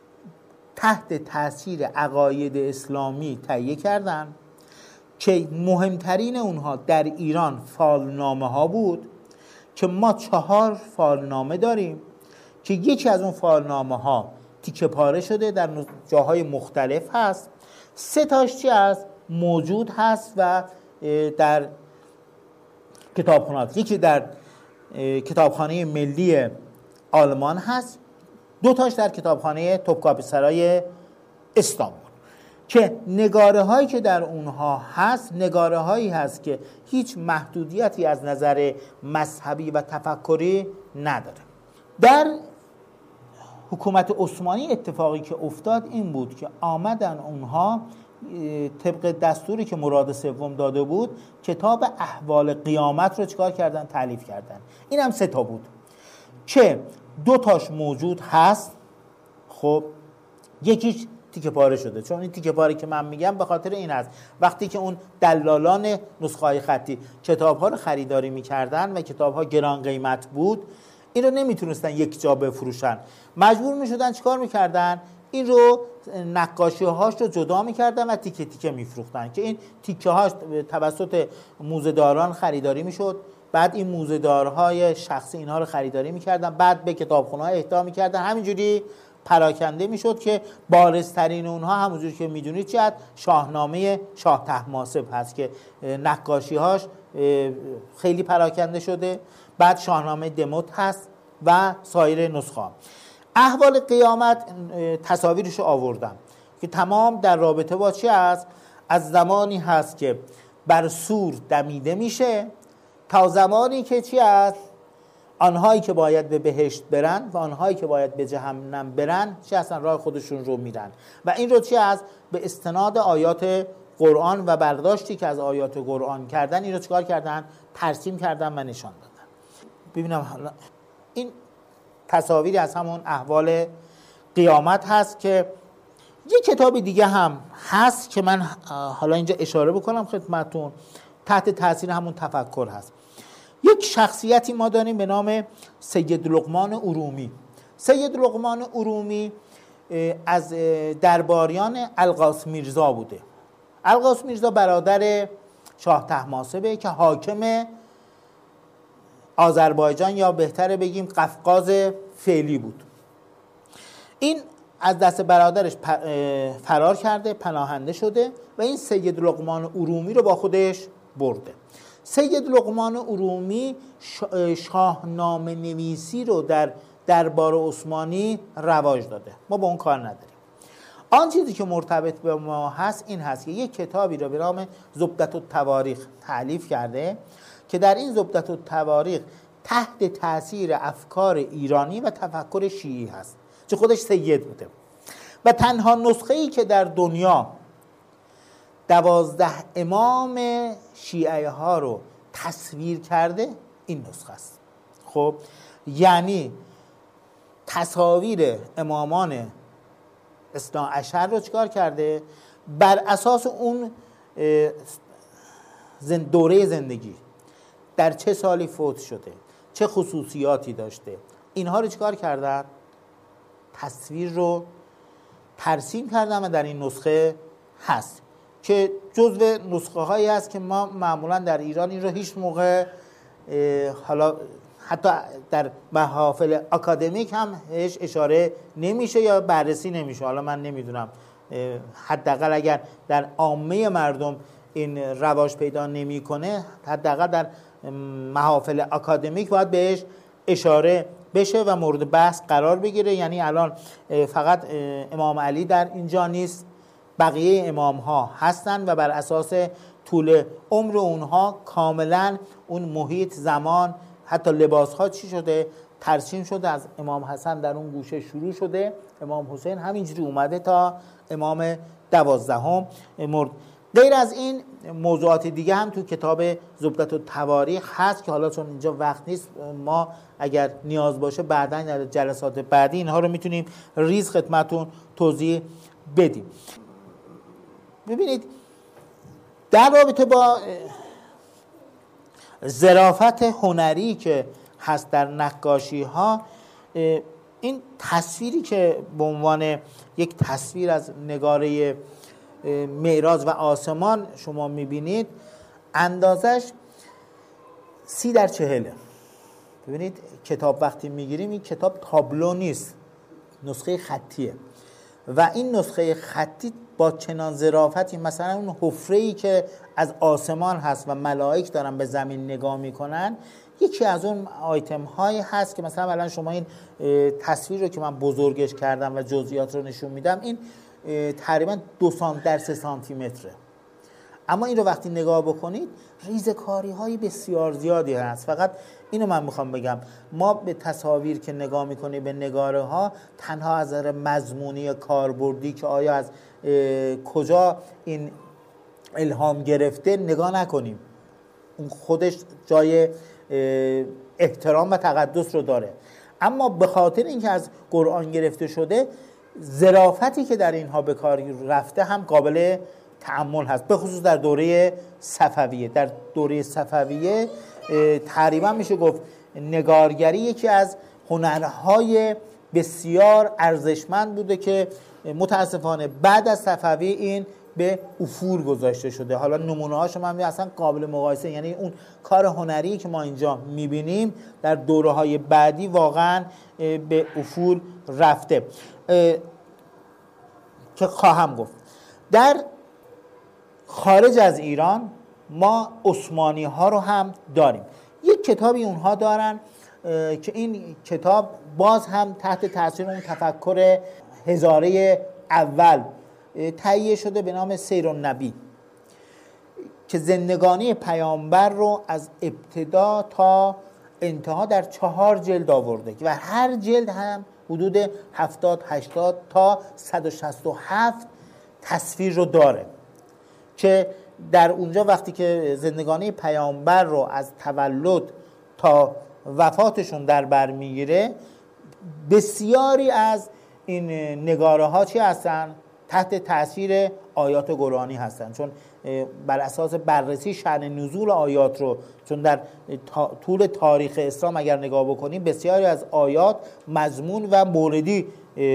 تحت تاثیر عقاید اسلامی تهیه کردن که مهمترین اونها در ایران فالنامه ها بود که ما چهار فالنامه داریم که یکی از اون فالنامه ها تیکه پاره شده در جاهای مختلف هست، سه تاش چی هست؟ موجود هست و در کتابخانه‌ها، یکی در کتابخانه ملی آلمان هست، دو تاش در کتابخانه توپکاپی سرای استانبول، که نگاره هایی که در اونها هست نگاره هایی هست که هیچ محدودیتی از نظر مذهبی و تفکری نداره. در حکومت عثمانی اتفاقی که افتاد این بود که آمدن اونها طبق دستوری که مراد سوم داده بود کتاب احوال قیامت رو چیکار کردن؟ تالیف کردن. این هم سه تا بود که دو تاش موجود هست، خب یکیش تیکه پاره شده. چون این تیکه پاره که من میگم به خاطر این است وقتی که اون دلالان نسخه‌های خطی کتاب‌ها رو خریداری می‌کردن و کتاب‌ها گران قیمت بود، این رو نمیتونستن یک جا بفروشن، مجبور میشدن چیکار میکردن؟ این رو نقاشی هاش رو جدا میکردن و تیکه تیکه میفروختن که این تیکه هاش توسط موزه‌داران خریداری میشد. بعد این موزه‌دارهای شخصی اینها رو خریداری میکردن، بعد به کتابخونه‌ها اهدا میکردن، همینجوری پراکنده میشد که بارزترین اونها همونجوری که میدونید چیه؟ شاهنامه شاه طهماسب هست که نقاشی هاش خیلی پراکنده شده. بعد شاهنامه دموت هست و سایر نسخه. احوال قیامت تصاویرش رو آوردم که تمام در رابطه با چی هست؟ از زمانی هست که بر سور دمیده میشه تا زمانی که چی هست؟ آنهایی که باید به بهشت برن و آنهایی که باید به جهنم برن چی هستن؟ راه خودشون رو میرن. و این رو چی هست؟ به استناد آیات قرآن و برداشتی که از آیات قرآن کردن این رو چیکار کردن؟ ترسیم کردن و نشان دادن. ببینم حالا این تصاویری از همون احوال قیامت هست که یک کتاب دیگه هم هست که من حالا اینجا اشاره بکنم خدمتون، تحت تاثیر همون تفکر هست. یک شخصیتی ما داریم به نام سید لقمان ارومی. سید لقمان ارومی از درباریان القاس میرزا بوده. القاس میرزا برادر شاه طهماسبه که حاکم آذربایجان یا بهتره بگیم قفقاز فعلی بود. این از دست برادرش فرار کرده، پناهنده شده و این سید لقمان ارومی رو با خودش برده. سید لقمان ارومی شاهنامه نویسی رو در دربار عثمانی رواج داده. ما با اون کار نداریم. آن چیزی که مرتبط به ما هست این هست که یک کتابی رو به نام زبدة التواریخ تألیف کرده که در این زبدة التواریخ تحت تاثیر افکار ایرانی و تفکر شیعی هست، چه خودش سید بوده و تنها نسخه‌ای که در دنیا دوازده امام شیعه ها رو تصویر کرده این نسخه است. خب یعنی تصاویر امامان اثنا عشر رو چیکار کرده؟ بر اساس اون دوره زندگی، در چه سالی فوت شده، چه خصوصیاتی داشته، اینها رو چیکار کردن؟ تصویر رو ترسیم کردن و در این نسخه هست که جزو نسخه هایی هست که ما معمولا در ایران این رو هیچ موقع حالا حتی در محافل اکادمیک هم هیچ اشاره نمیشه یا بررسی نمیشه. حالا من نمیدونم، حداقل اگر در عامه مردم این رواج پیدا نمیکنه، حداقل در محافل اکادمیک باید بهش اشاره بشه و مورد بحث قرار بگیره. یعنی الان فقط امام علی در اینجا نیست، بقیه امام ها هستن و بر اساس طول عمر اونها کاملا اون محیط، زمان، حتی لباس ها چی شده؟ ترسیم شده. از امام حسن در اون گوشه شروع شده، امام حسین همینجوری اومده تا امام دوازدهم مرد. غیر از این موضوعات دیگه هم تو کتاب زبدة التواریخ هست که حالا چون اینجا وقت نیست، ما اگر نیاز باشه بعداً در جلسات بعدی اینها رو میتونیم ریز خدمتون توضیح بدیم. ببینید در رابطه با ظرافت هنری که هست در نقاشی ها، این تصویری که به عنوان یک تصویر از نگاره معراج و آسمان شما میبینید، اندازش سی در چهله. ببینید کتاب وقتی میگیریم، این کتاب تابلو نیست، نسخه خطیه و این نسخه خطی با چنان ظرافتی، مثلا اون حفره‌ای که از آسمان هست و ملائک دارن به زمین نگاه میکنن، یکی از اون آیتم هایی هست که مثلا الان شما این تصویر رو که من بزرگش کردم و جزئیات رو نشون میدم، این تقریبا دو سانتی در سه سانتی متره، اما این رو وقتی نگاه بکنید ریزکاری های بسیار زیادی هست. فقط اینو من میخوام بگم، ما به تصاویر که نگاه میکنیم، به نگاره ها، تنها از نظر مضمونی کاربردی که آیا از کجا این الهام گرفته نگاه نکنیم، اون خودش جای احترام و تقدس رو داره، اما به خاطر اینکه از قرآن گرفته شده، ظرافتی که در اینها به کار رفته هم قابل تأمل هست، به خصوص در دوره صفویه. در دوره صفویه تقریبا میشه گفت نگارگری یکی از هنرهای بسیار ارزشمند بوده که متاسفانه بعد از صفوی این به افول گذاشته شده. حالا نمونه هاشو من اصلا قابل مقایسه، یعنی اون کار هنری که ما اینجا میبینیم در دوره های بعدی واقعا به افول رفته. که خواهم گفت در خارج از ایران ما عثمانی ها رو هم داریم. یک کتابی اونها دارن که این کتاب باز هم تحت تاثیر اون تفکر هزاره اول تهیه شده به نام سیرالنبی، که زندگانی پیامبر رو از ابتدا تا انتها در چهار جلد آورده و هر جلد هم حدود هفتاد هشتاد تا صد و شصت و هفت تصویر رو داره، که در اونجا وقتی که زندگانی پیامبر رو از تولد تا وفاتشون در بر میگیره، بسیاری از این نگاره ها چی هستن؟ تحت تاثیر آیات قرآنی هستن، چون بر اساس بررسی شأن نزول آیات رو، چون در طول تاریخ اسلام اگر نگاه بکنیم بسیاری از آیات مضمون و موردی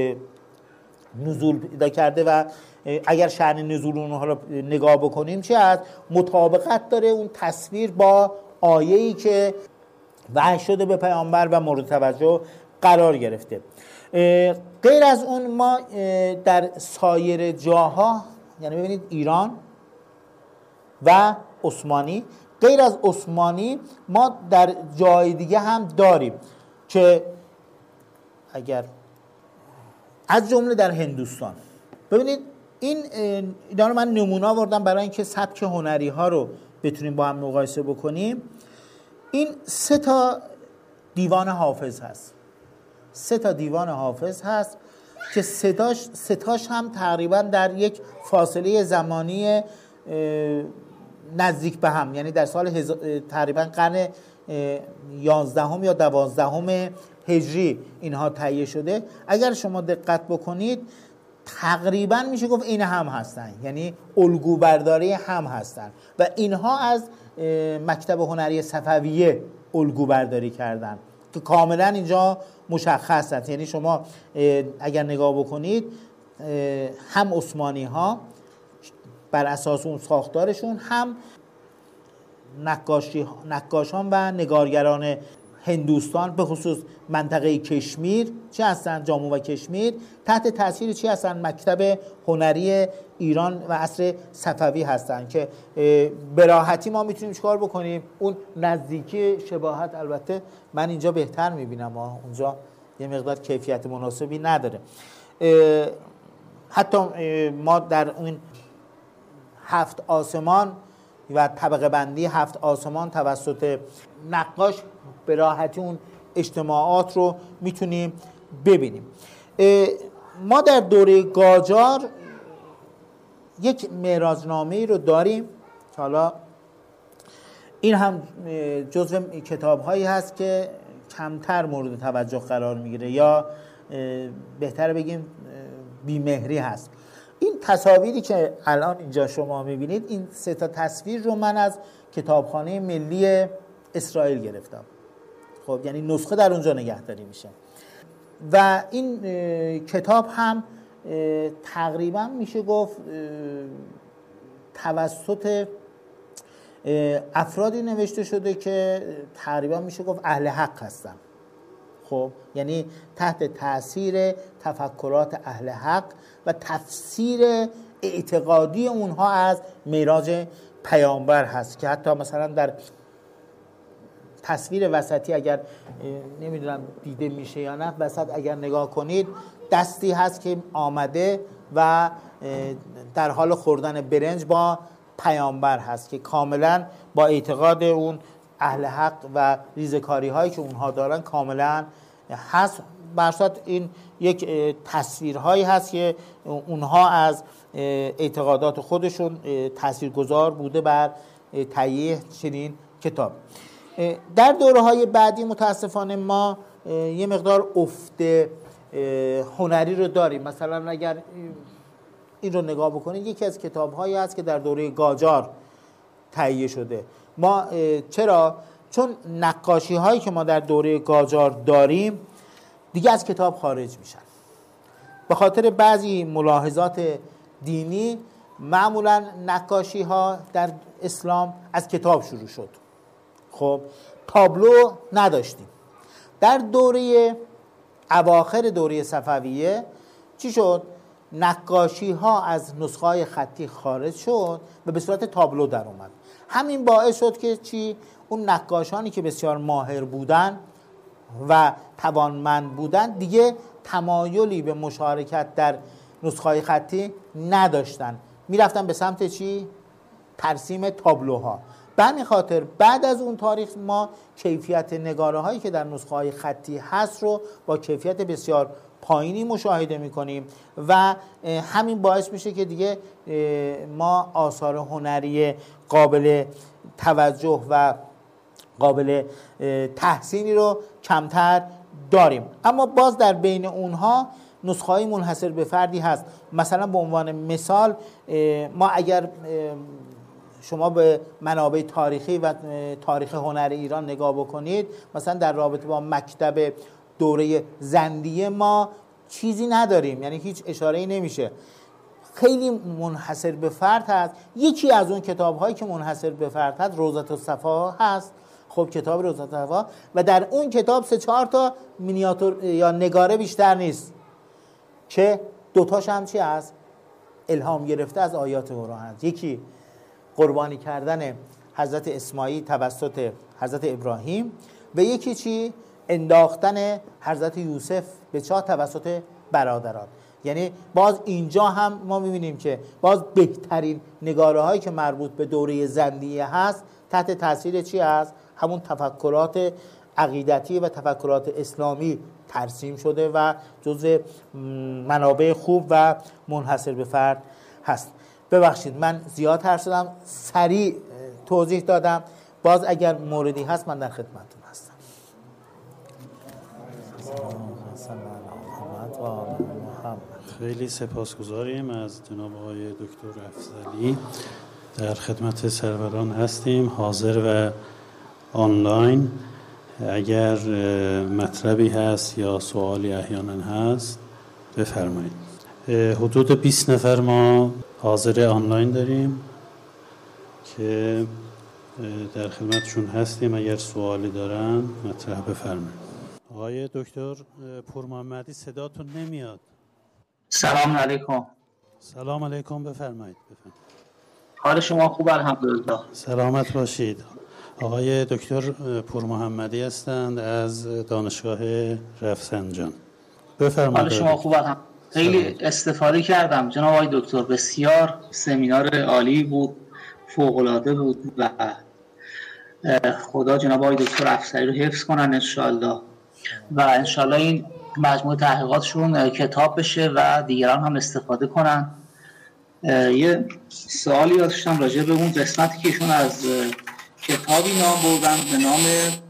نزول پیدا کرده و اگر شأن نزول اونها رو نگاه بکنیم چی هست؟ مطابقت داره اون تصویر با آیه‌ای که وحی شده به پیامبر و مورد توجه قرار گرفته. غیر از اون ما در سایر جاها، یعنی ببینید ایران و عثمانی، غیر از عثمانی ما در جای دیگه هم داریم که اگر از جمله در هندوستان. ببینید این اینا رو من نمونه آوردم برای اینکه سبک هنری ها رو بتونیم با هم مقایسه بکنیم. این سه تا دیوان حافظ هست، سه تا دیوان حافظ هست که ستاش ستاش هم تقریبا در یک فاصله زمانی نزدیک به هم، یعنی در سال هز... تقریبا قرن یازدهم یا دوازدهم هجری اینها تهیه شده. اگر شما دقت بکنید تقریبا میشه گفت این هم هستن، یعنی الگو برداری هم هستن و اینها از مکتب هنری صفویه الگو برداری کردن که کاملا اینجا مشخص است. یعنی شما اگر نگاه بکنید هم عثمانی ها بر اساس اون ساختارشون، هم نقاشی نقاشان و نگارگران هندوستان به خصوص منطقه کشمیر چی هستن؟ جامو و کشمیر تحت تاثیر چی هستن؟ مکتب هنری ایران و عصر صفوی هستن که به راحتی ما میتونیم چیکار بکنیم؟ اون نزدیکی شباهت البته من اینجا بهتر میبینم، اونجا یه مقدار کیفیت مناسبی نداره. حتی ما در اون هفت آسمان و طبقه بندی هفت آسمان توسط نقاش به راحتی اون اجتماعات رو میتونیم ببینیم. ما در دوره قاجار یک معراجنامه‌ای رو داریم که حالا این هم جزو کتاب‌هایی هست که کمتر مورد توجه قرار میگیره یا بهتر بگیم بی‌مهری هست. این تصاویری که الان اینجا شما میبینید، این سه تا تصویر رو من از کتابخانه ملی اسرائیل گرفتم. خب یعنی نسخه در اونجا نگهداری میشه و این کتاب هم تقریبا میشه گفت توسط افرادی نوشته شده که تقریبا میشه گفت اهل حق هستن. خب یعنی تحت تاثیر تفکرات اهل حق و تفسیر اعتقادی اونها از معراج پیامبر هست که حتی مثلا در تصویر وسطی اگر نمیدونم دیده میشه یا نه، وسط اگر نگاه کنید دستی هست که آمده و در حال خوردن برنج با پیامبر هست که کاملا با اعتقاد اون اهل حق و ریزکاری هایی که اونها دارن کاملا هست. برصد این یک تصویرهایی هست که اونها از اعتقادات خودشون تاثیرگذار بوده بر تهیه چنین کتاب. در دوره‌های بعدی متاسفانه ما یه مقدار افت هنری رو داریم. مثلا اگر این رو نگاه بکنید، یکی از کتاب‌هایی هست که در دوره قاجار تهیه شده. ما چرا؟ چون نقاشی هایی که ما در دوره قاجار داریم دیگه از کتاب خارج میشن. به خاطر بعضی ملاحظات دینی معمولا نقاشی ها در اسلام از کتاب شروع شد. خب تابلو نداشتیم. در دوره اواخر دوره صفویه چی شد؟ نقاشی ها از نسخه های خطی خارج شد و به صورت تابلو در اومد. همین باعث شد که چی؟ اون نقاشانی که بسیار ماهر بودن و توانمند بودن دیگه تمایلی به مشارکت در نسخه‌های خطی نداشتن، میرفتن به سمت چی؟ ترسیم تابلوها. به همین خاطر بعد از اون تاریخ ما کیفیت نگاره هایی که در نسخه های خطی هست رو با کیفیت بسیار پایینی مشاهده میکنیم و همین باعث میشه که دیگه ما آثار هنری قابل توجه و قابل تحسینی رو کمتر داریم. اما باز در بین اونها نسخه های منحصر به فردی هست. مثلا به عنوان مثال ما اگر شما به منابع تاریخی و تاریخ هنر ایران نگاه بکنید، مثلا در رابطه با مکتب دوره زندیه ما چیزی نداریم، یعنی هیچ اشاره‌ای نمیشه. خیلی منحصر به فرد هست. یکی از اون کتاب‌هایی که منحصر به فرد هست روضة الصفا هست. خب کتاب روضة الصفا و در اون کتاب سه چهار تا مینیاتور یا نگاره بیشتر نیست که دوتاش هم چی هست؟ الهام گرفته از آیات قرآن هست. یکی قربانی کردن حضرت اسماعیل توسط حضرت ابراهیم و یکی چی؟ انداختن حضرت یوسف به چاه توسط برادران. یعنی باز اینجا هم ما می‌بینیم که باز بهترین نگاره هایی که مربوط به دوره زندیه هست تحت تاثیر چی هست؟ همون تفکرات عقیدتی و تفکرات اسلامی ترسیم شده و جزء منابع خوب و منحصر به فرد هست. ببخشید من زیاد حرف زدم، سریع توضیح دادم. باز اگر موردی هست من در خدمتتون هستم. محمد و محمد خیلی سپاسگزاریم از جناب آقای دکتر افضلی. در خدمت سروران هستیم، حاضر و آنلاین. اگر مطلبی هست یا سوالی احیانا هست بفرمایید. حدود بیست نفر ما حاضر آنلاین داریم که در خدمتشون هستیم. اگر سوالی دارن مطرح بفرمایید. آقای دکتر پور محمدی صداتون نمیاد. سلام علیکم. سلام علیکم، بفرمایید. بفرمایید. حال شما خوب؟ الحمدلله. سلامت باشید. آقای دکتر پور محمدی هستند از دانشگاه رفسنجان. بفرمایید. حال شما خوب؟ الحمدلله. خیلی استفاده کردم جناب آقای دکتر، بسیار سمینار عالی بود، فوق‌العاده بود و خدا جناب آقای دکتر افضلی رو حفظ کنن انشالله و انشالله این مجموعه تحقیقاتشون کتاب بشه و دیگران هم استفاده کنن. یه سوالی داشتم راجع به اون قسمتی که ایشون از کتابی نام بردن به نام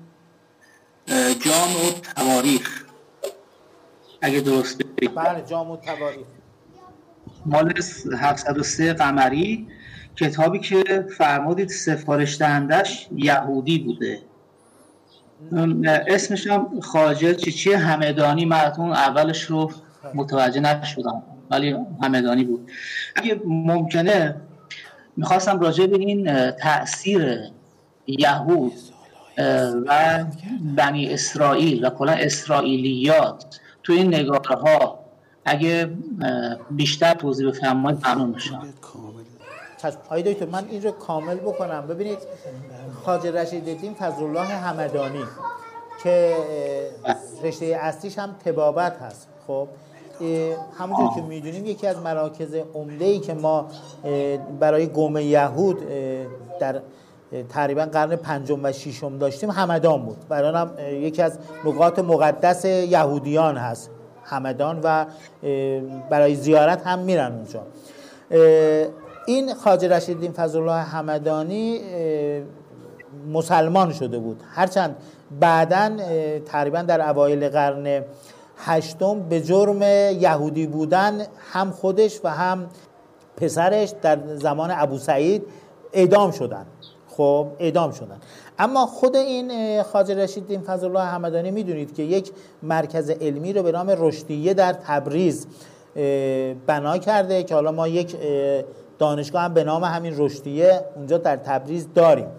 جامع التواریخ، اگه درست بگم. بله، جامع التواریخ مال هفتصد و سه قمری، کتابی که فرمودید سفارش دهندش یهودی بوده. اسمش هم خواجه چیچی همدانی، متن اولش رو متوجه نشدم ولی همدانی بود. اگه ممکنه میخواستم راجع به این تأثیر یهود و بنی اسرائیل و کلا اسرائیلیات تو این نگاره ها اگه بیشتر توضیح بفرمایید ممنون میشم. آقای دکتر من این رو کامل بکنم. ببینید خواجه رشیدالدین فضلالله همدانی که رشته اصلیش هم طبابت هست، خب همونجور که میدونیم یکی از مراکز عمده‌ای که ما برای قوم یهود در تقریبا قرن پنجم و ششم داشتیم همدان بود و الان هم یکی از نقاط مقدس یهودیان هست همدان و برای زیارت هم میرن اونجا. این خواجه رشیدالدین فضلالله همدانی مسلمان شده بود، هرچند بعداً تقریبا در اوایل قرن هشتم به جرم یهودی بودن هم خودش و هم پسرش در زمان ابو سعید اعدام شدن. خب اعدام شدن. اما خود این خواجه رشیدالدین فضلالله همدانی میدونید که یک مرکز علمی رو به نام رشدیه در تبریز بنا کرده که حالا ما یک دانشگاه هم به نام همین رشدیه اونجا در تبریز داریم.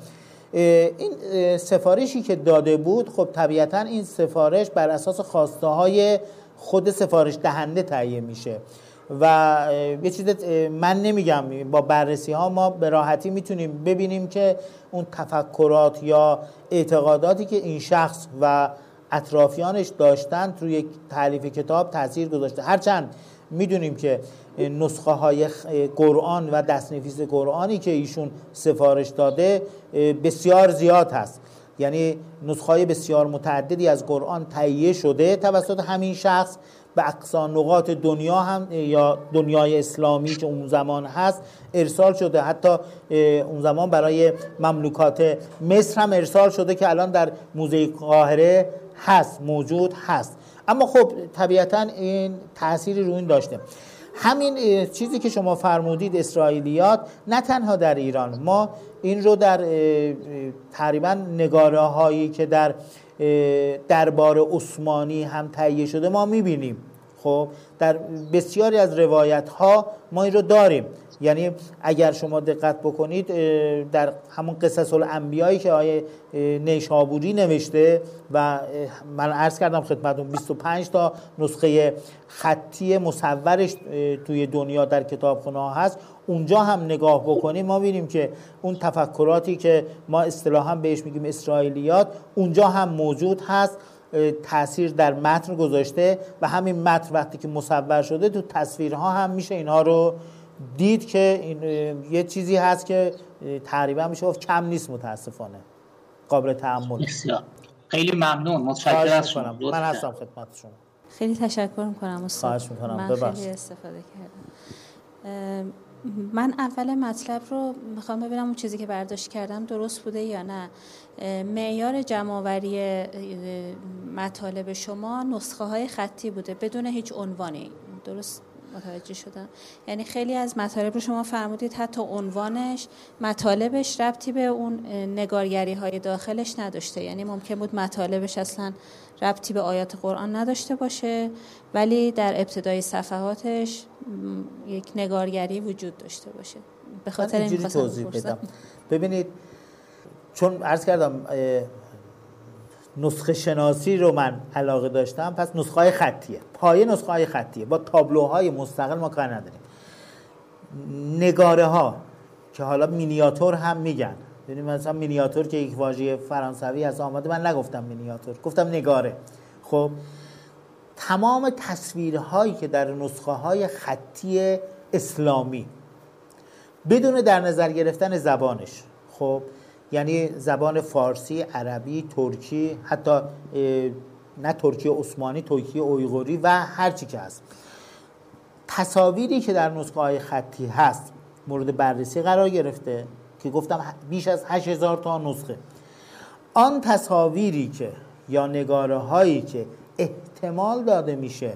این سفارشی که داده بود، خب طبیعتا این سفارش بر اساس خواسته های خود سفارش دهنده تهیه میشه و یه چیز من نمیگم، با بررسی ها ما به راحتی میتونیم ببینیم که اون تفکرات یا اعتقاداتی که این شخص و اطرافیانش داشتن توی یک تالیف کتاب تاثیر گذاشته. هرچند میدونیم که نسخه های قرآن و دستنویس قرآنی که ایشون سفارش داده بسیار زیاد هست، یعنی نسخه های بسیار متعددی از قرآن تهیه شده توسط همین شخص به اقصا نقاط دنیا هم یا دنیای اسلامی که اون زمان هست ارسال شده. حتی اون زمان برای مملوکات مصر هم ارسال شده که الان در موزه قاهره هست، موجود هست. اما خب طبیعتا این تأثیری رو این داشته. همین چیزی که شما فرمودید اسرائیلیات، نه تنها در ایران، ما این رو در تقریبا نگاره هایی که در دربار عثمانی هم تهیه شده ما میبینیم. خب در بسیاری از روایت ها ما این رو داریم. یعنی اگر شما دقت بکنید در همون قصص الانبیایی که آیه نیشابوری نوشته و من عرض کردم خدمتتون بیست و پنج تا نسخه خطی مصورش توی دنیا در کتابخونه ها هست، اونجا هم نگاه بکنیم ما ببینیم که اون تفکراتی که ما اصطلاحاً بهش میگیم اسرائیلیات اونجا هم موجود هست، تأثیر در متن گذاشته و همین متن وقتی که مصور شده تو تصویرها هم میشه اینها رو دید که این یه چیزی هست که تقریبا میشه گفت کم نیست، متاسفانه قابل تأمل. بسیار خیلی ممنون، متشکرم از شما. من هستم خدمت شما. خیلی تشکر میکنم استاد. خواهش میکنم. من ببخشید. خیلی استفاده کردم. من اول مطلب رو میخوام ببینم اون چیزی که برداشت کردم درست بوده یا نه. معیار جمع‌آوری مطالب شما نسخه های خطی بوده بدون هیچ عنوانی، درست متوجه شدم. یعنی خیلی از مطالب رو شما فرمودید حتی عنوانش مطالبش ربطی به اون نگارگری های داخلش نداشته، یعنی ممکن بود مطالبش اصلا ربطی به آیات قرآن نداشته باشه ولی در ابتدای صفحاتش یک نگارگری وجود داشته باشه. به خاطر این خواستم توضیح بدم. ببینید چون عرض کردم نسخه شناسی رو من علاقه داشتم، پس نسخه های خطیه، پایه نسخه های خطیه، با تابلوهای مستقل ما کار نداریم. نگاره ها که حالا مینیاتور هم میگن، یعنی مثلا مینیاتور که یک واژه فرانسوی از آمده، من نگفتم مینیاتور، گفتم نگاره. خب تمام تصویرهایی که در نسخه های خطی اسلامی بدون در نظر گرفتن زبانش، خب یعنی زبان فارسی، عربی، ترکی، حتی نه ترکی عثمانی، ترکی اویغوری و هر چی که هست، تصاویری که در نسخه های خطی هست مورد بررسی قرار گرفته که گفتم بیش از هشت هزار تا نسخه. آن تصاویری که یا نگاره هایی که احتمال داده میشه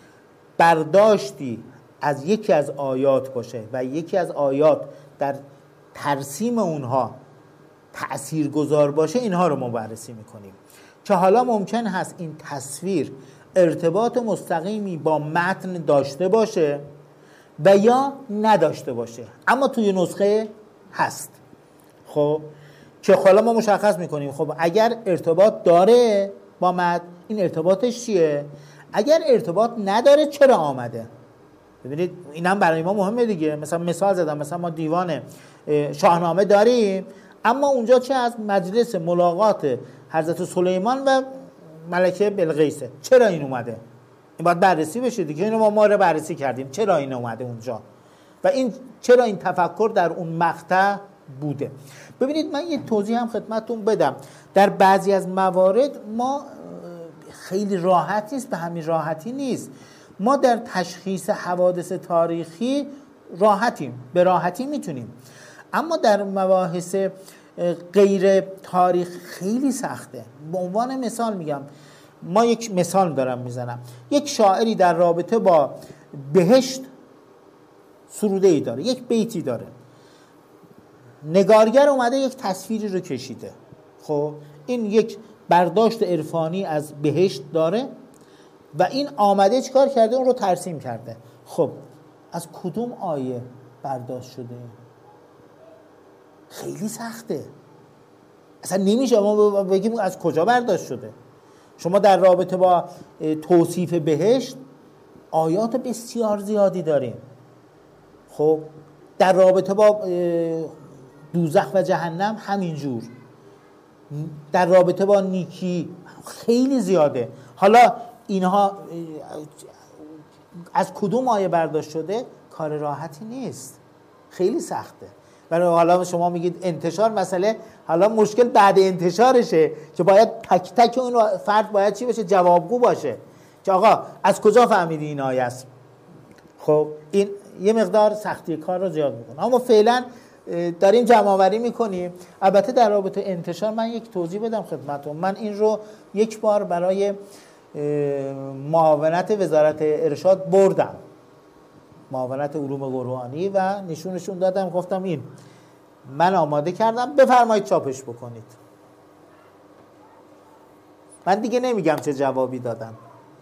برداشتی از یکی از آیات باشه و یکی از آیات در ترسیم اونها تأثیرگذار باشه، اینها رو ما بررسی میکنیم که حالا ممکن هست این تصویر ارتباط مستقیمی با متن داشته باشه و یا نداشته باشه، اما توی نسخه هست. خب که حالا ما مشخص میکنیم خب اگر ارتباط داره با متن، این ارتباطش چیه؟ اگر ارتباط نداره چرا آمده؟ ببینید اینم برای ما مهمه دیگه. مثلا مثال زدم، مثلا ما دیوان شاهنامه داریم اما اونجا چه از مجلس ملاقات حضرت سلیمان و ملکه بلقیسه، چرا این اومده؟ این باید بررسی بشه دیگه. اینو ما ما رو بررسی کردیم چرا این اومده اونجا و این چرا این تفکر در اون مقطع بوده. ببینید من یه توضیح هم خدمتتون بدم. در بعضی از موارد ما خیلی راحت نیست، به همین راحتی نیست. ما در تشخیص حوادث تاریخی راحتیم، به راحتی میتونیم، اما در مباحث غیر تاریخ خیلی سخته. به عنوان مثال میگم، ما یک مثال دارم میزنم، یک شاعری در رابطه با بهشت سروده ای داره، یک بیتی داره، نگارگر اومده یک تصویری رو کشیده. خب این یک برداشت عرفانی از بهشت داره و این آمده چیکار کرده؟ اون رو ترسیم کرده. خب از کدوم آیه برداشت شده؟ خیلی سخته، اصلا نمیشه ما بگیم از کجا برداشت شده. شما در رابطه با توصیف بهشت آیات بسیار زیادی داریم. خب در رابطه با دوزخ و جهنم همینجور، در رابطه با نیکی خیلی زیاده. حالا اینها از کدوم آیه برداشت شده کار راحتی نیست، خیلی سخته. برای حالا شما میگید انتشار مسئله، حالا مشکل بعد انتشارشه که باید تک تک اون فرد باید چی بشه؟ جوابگو باشه که آقا از کجا فهمیدی این آیه است. خب این یه مقدار سختی کار رو زیاد میکنه، اما فعلا داریم جمع آوری میکنیم. البته در رابطه انتشار من یک توضیح بدم خدمتتون. من این رو یک بار برای معاونت وزارت ارشاد بردم، معاونت علوم قرآنی، و نشونشون دادم، گفتم این من آماده کردم، بفرمایید چاپش بکنید. من دیگه نمیگم چه جوابی دادن،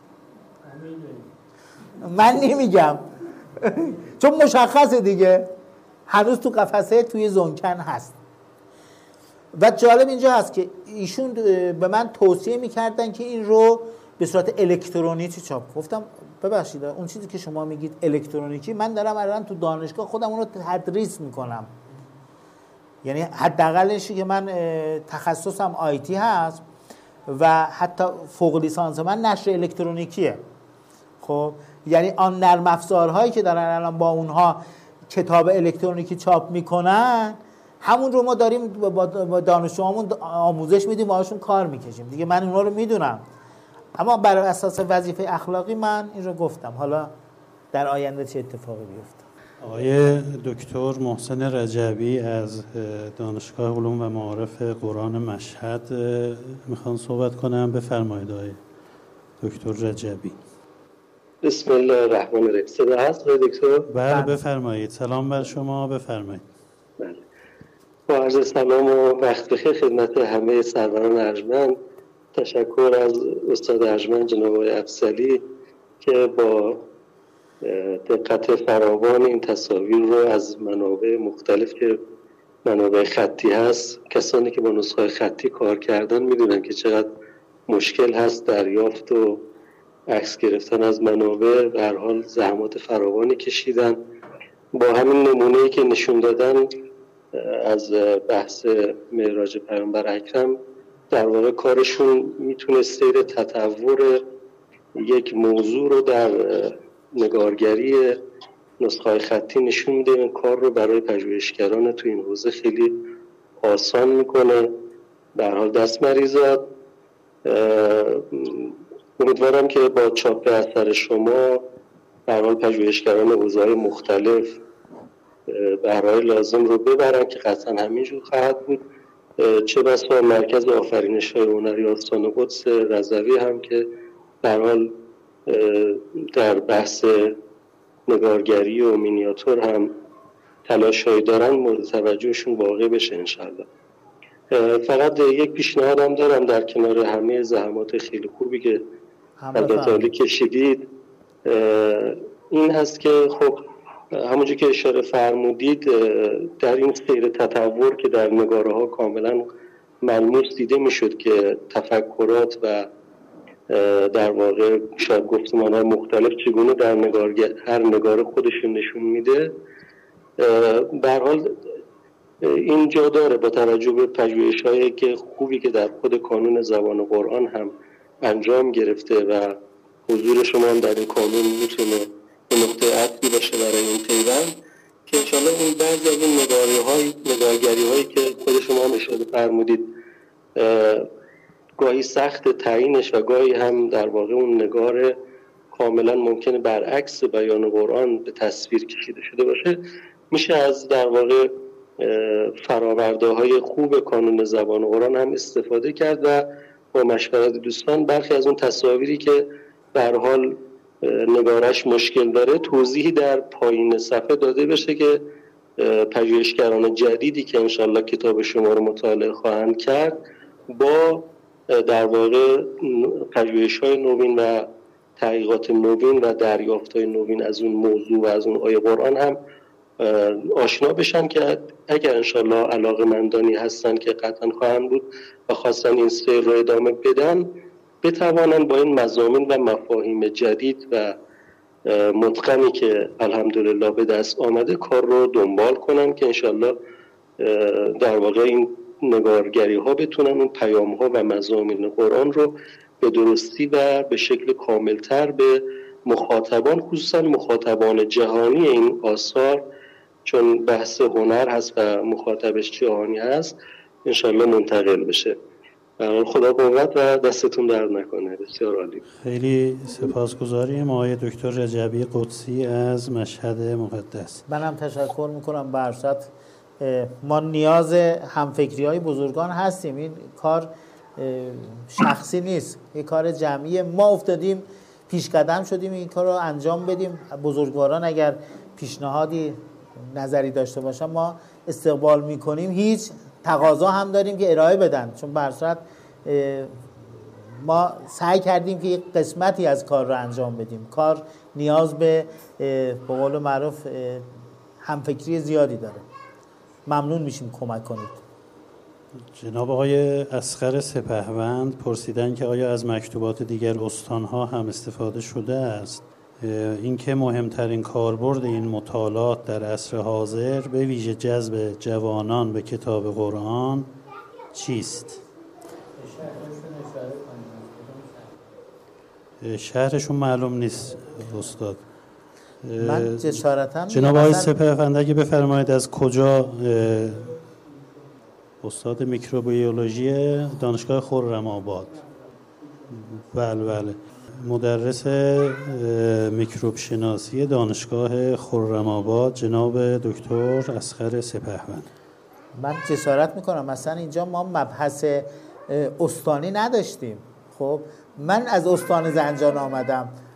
من نمیگم چون مشخصه دیگه، هنوز تو قفسه توی زنکن هست. و جالب اینجا هست که ایشون به من توصیه میکردن که این رو به صورت الکترونیکی چاپ. گفتم ببخشید اون چیزی که شما میگید الکترونیکی، من دارم الان تو دانشگاه خودم اون رو تدریس میکنم. یعنی حداقلش که من تخصصم آیتی هست و حتی فوق لیسانس من نشر الکترونیکیه. خب یعنی آن نرم افزارهایی که دارن الان با اونها کتاب الکترونیکی چاپ میکنن، همون رو ما داریم با دانشجوامون آموزش میدیم، باهاشون کار میکشیم دیگه. من اونها رو میدونم، اما بر اساس وظیفه اخلاقی من این رو گفتم. حالا در آینده چه اتفاقی بیفته. آقای دکتر محسن رجبی از دانشگاه علوم و معارف قرآن مشهد میخوان صحبت کنم. بفرمایید آقای دکتر رجبی. بسم الله الرحمن الرحیم. صدا هست دکتر؟ بله بفرمایید. سلام بر شما، بفرمایید. بله. با عرض سلام و وقت بخیر خدمت همه سروران ارجمند. تشکر از استاد ارجمند جناب آقای افضلی که با دقت فراوان این تصاویر رو از منابع مختلف که منابع خطی هست، کسانی که با نسخه خطی کار کردن میدونن که چقدر مشکل هست دریافت و عکس گرفتن از منابع. به هر حال زحمات فراوانی کشیدن. با همین نمونه‌ای که نشون دادن از بحث معراج پیامبر اکرم، در واقع کارشون میتونه سیر تطور یک موضوع رو در نگارگری نسخه خطی نشون میده. این کار رو برای پژوهشگران تو این حوزه خیلی آسان میکنه. به هر حال دست مریزاد. امیدوارم که با چاپ اثر شما به هر حال پژوهشگران حوزه‌های مختلف بهرهای لازم رو ببرن که قطعا همینجور خواهد بود. چه بسا مرکز آفرینش‌های هنری آستان قدس رضوی هم که به هر حال در بحث نگارگری و مینیاتور هم تلاش‌هایی دارن مورد توجهشون واقع بشه انشالله. فقط یک پیشنهادم دارم در کنار همه زحمات خیلی خوبی که البته کشیدید، این هست که خب همونجور که اشاره فرمودید در این سیر تطور که در نگاره ها کاملا ملموس دیده میشد که تفکرات و در واقع شاید گفتمان های مختلف چگونه در نگارگر هر نگاره خودشون نشون میده. به هر حال این جا داره با توجه به پژوهش‌هایی که خوبی که در خود کانون زبان قرآن هم انجام گرفته و حضور شما هم در این کانون میتونه به نقطه عطفی باشه برای این پیوند که انشاءالله این بعضی از این نگاری‌های نگارگری‌هایی که خود شما هم اشاره فرمودید گاهی سخت تعیینش و گاهی هم در واقع اون نگار کاملا ممکنه برعکس بیان قرآن به تصویر کشیده شده باشه، میشه از در واقع فرآورده‌های خوب کانون زبان قرآن هم استفاده کرد و با مشورت دوستان برخی از اون تصاویری که به هر حال نگارش مشکل داره توضیحی در پایین صفحه داده بشه که پژوهشگران جدیدی که انشالله کتاب شما رو مطالعه خواهند کرد با در واقع پژوهش‌های نوین و تحقیقات نوین و دریافت‌های نوین از اون موضوع و از اون آیه قرآن هم آشنا بشن که اگر انشالله علاقه‌مندانی هستن که قطعا خواهند بود و خواستن این سیر رو ادامه بدن بتوانن با این مضامین و مفاهیم جدید و متقنی که الحمدلله به دست آمده کار رو دنبال کنن که انشالله در واقع این نگارگری ها بتونن اون پیام ها و مضامین قرآن رو به درستی و به شکل کاملتر به مخاطبان خصوصا مخاطبان جهانی این آثار، چون بحث هنر هست و مخاطبش جهانی هست، انشالله منتقل بشه. خدا قوت و دستتون درد نکنه. بسیار عالی. خیلی سپاسگزاریم آقای دکتر رجبی قدسی از مشهد مقدس. منم تشکر میکنم. برصد ما نیاز همفکری های بزرگان هستیم. این کار شخصی نیست، این کار جمعیه. ما افتادیم پیش قدم شدیم این کار رو انجام بدیم. بزرگواران اگر پیشنهادی نظری داشته باشن ما استقبال میکنیم. هیچ تقاضا هم داریم که ارائه بدن، چون برصد ما سعی کردیم که یک قسمتی از کار رو انجام بدیم. کار نیاز به به قول معروف همفکری زیادی داره. ممنون میشیم کمک کنید. جناب آقای اصغر سپهوند پرسیدن که آیا از مکتوبات دیگر استانها هم استفاده شده است؟ اینکه مهمترین کاربرد این مطالعات در عصر حاضر به ویژه جذب جوانان به کتاب قرآن چیست؟ شهرشون معلوم نیست استاد. من جسارتاً جناب آقای سپهوند اگه بفرمایید از کجا؟ استاد میکروبیولوژی دانشگاه خرم‌آباد. بله بله. مدرس میکروب شناسی دانشگاه خرم‌آباد جناب دکتر اصغر سپهوند. من جسارت میکنم مثلا اینجا ما مبحث استانی نداشتیم. خب من از استان زنجان آمدم،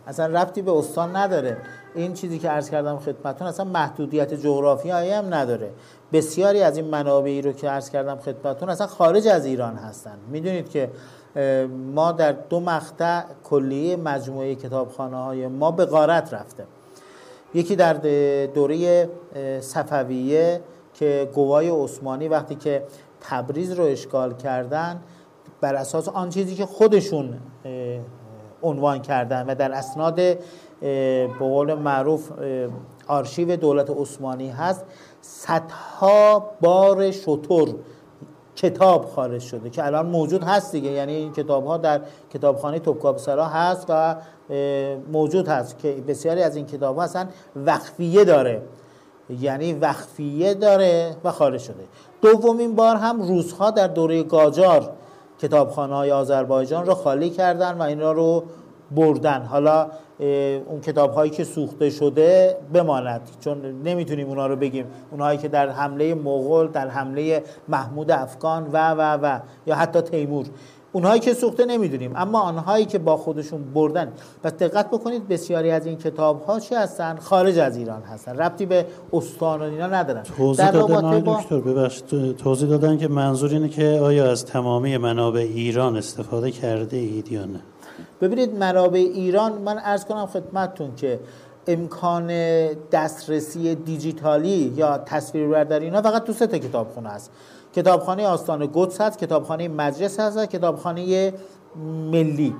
اصلا ربطی به استان نداره. این چیزی که عرض کردم خدمتتون اصلا محدودیت جغرافیایی هم نداره. بسیاری از این منابعی رو که عرض کردم خدمتتون اصلا خارج از ایران هستن. میدونید که ما در دو مقطع کلیه مجموعه کتابخانه‌های ما به غارت رفته. یکی در دوره صفویه که قوای عثمانی وقتی که تبریز رو اشغال کردن، بر اساس آن چیزی که خودشون عنوان کردن و در اسناد به قول معروف آرشیو دولت عثمانی هست، صدها بار شتر کتاب خارج شده که الان موجود هست دیگه. یعنی این کتاب ها در کتابخانه توپکابی‌سرا هست و موجود هست که بسیاری از این کتاب ها اصلا وقفیه داره، یعنی وقفیه داره و خارج شده. دومین بار هم روس‌ها در دوره قاجار کتابخانه‌های آذربایجان رو خالی کردن و اینا رو بردن. حالا اون کتاب‌هایی که سوخته شده بماند، چون نمیتونیم اونا رو بگیم، اونهایی که در حمله مغول، در حمله محمود افغان و و و یا حتی تیمور، اونهایی که سوخته نمیدونیم، اما آنهایی که با خودشون بردن. پس دقت بکنید بسیاری از این کتاب‌ها چی هستن؟ خارج از ایران هستن، ربطی به استان و اینا ندارن. توضیح دادن با... دکتر ببخشید، توضیح دادن که منظور اینه که آیا از تمامی منابع ایران استفاده کرده اید یا نه؟ ببینید منابع ایران، من عرض کنم خدمتتون که امکان دسترسی دیجیتالی یا تصویربرداری اینا فقط تو سه تا کتابخونه است. کتابخانه آستان قدس هست، کتابخانه مجلس هست و کتابخانه ملی.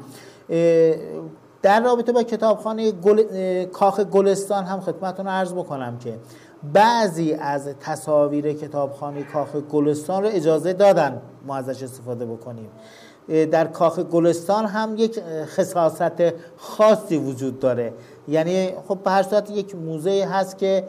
در رابطه با کتابخانه گل... کاخ گلستان هم خدمتتون عرض بکنم که بعضی از تصاویر کتابخانه کاخ گلستان رو اجازه دادن ما ازش استفاده بکنیم. در کاخ گلستان هم یک خصاصت خاصی وجود داره، یعنی خب به هر صورت یک موزه هست که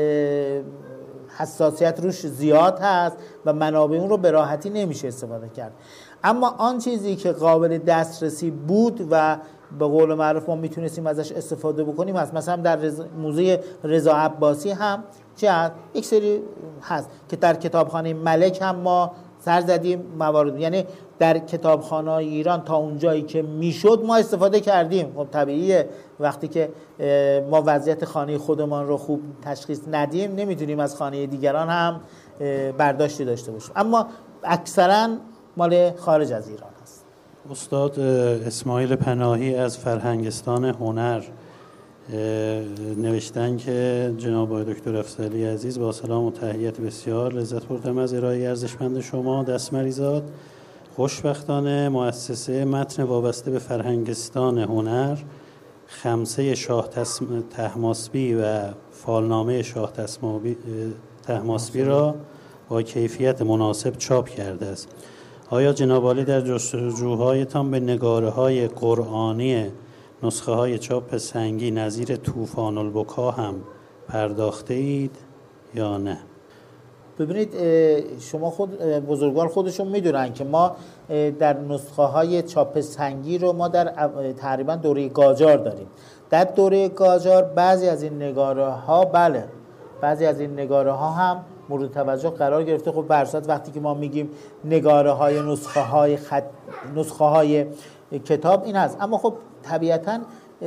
حساسیت روش زیاد هست و منابع اون رو به راحتی نمیشه استفاده کرد. اما آن چیزی که قابل دسترسی بود و به قول معروف ما میتونستیم ازش استفاده بکنیم هست. مثلا در رز... موزه رضا عباسی هم چه هست؟ یک سری هست که در کتابخانه ملک هم ما سر زدیم موارد، یعنی در کتابخانه ایران تا اونجایی که میشد ما استفاده کردیم. خب طبیعیه وقتی که ما وضعیت خانه خودمان رو خوب تشخیص ندیم نمیتونیم از خانه دیگران هم برداشتی داشته باشیم، اما اکثرا مال خارج از ایران هست. استاد اسماعیل پناهی از فرهنگستان هنر نوشتن که جناب آقای دکتر افضلی عزیز با سلام و تحیت بسیار لذت بردم از ارائه ارزشمند شما دستمریزاد. خوشبختانه مؤسسه متن وابسته به فرهنگستان هنر خمسه شاه طهماسبی و فالنامه شاه طهماسبی را با کیفیت مناسب چاپ کرده است. آیا جناب عالی در جستجوهایتان به نگاره‌های قرآنی نسخه های چاپ سنگی نظیر طوفان البکا هم پرداخته اید یا نه؟ ببینید شما خود بزرگوار خودشون میدونن که ما در نسخه های چاپ سنگی رو ما در تقریبا دوره قاجار داریم. در دوره قاجار بعضی از این نگاره ها بله بعضی از این نگاره ها هم مورد توجه قرار گرفته. خب برصد وقتی که ما میگیم نگاره های نسخه های خط نسخه های کتاب این هست، اما خب طبیعتاً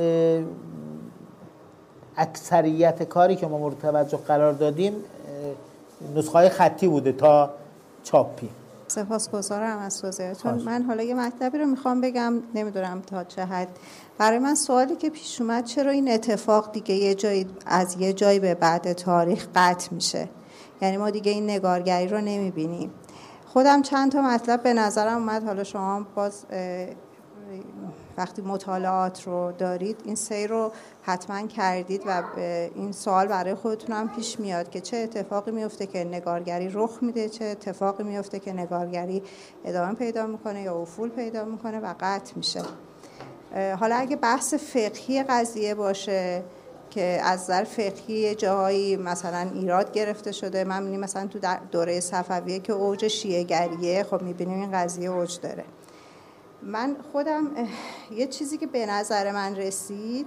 اکثریت کاری که ما مورد توجه قرار دادیم نسخه‌های خطی بوده تا چاپی. سپاسگزارم از توضیحاتتون. من حالا یه مطلبی رو میخوام بگم، نمیدونم تا چه حد. برای من سوالی که پیش اومد چرا این اتفاق دیگه یه جایی از یه جایی به بعد تاریخ قطع میشه، یعنی ما دیگه این نگارگری رو نمیبینیم. خودم چند تا مطلب به نظرم اومد، حالا شما باز وقتی مطالعات رو دارید این سیر رو حتما کردید و این سوال برای خودتون هم پیش میاد که چه اتفاقی میفته که نگارگری رخ میده، چه اتفاقی میفته که نگارگری ادامه پیدا میکنه یا افول پیدا میکنه و قطع میشه. حالا اگه بحث فقهی قضیه باشه که از نظر فقهی جاهایی مثلا ایراد گرفته شده، من می‌بینم مثلا تو دوره صفویه که اوج شیعه گریه، خب میبینیم این قضیه اوج داره. من خودم یه چیزی که به نظر من رسید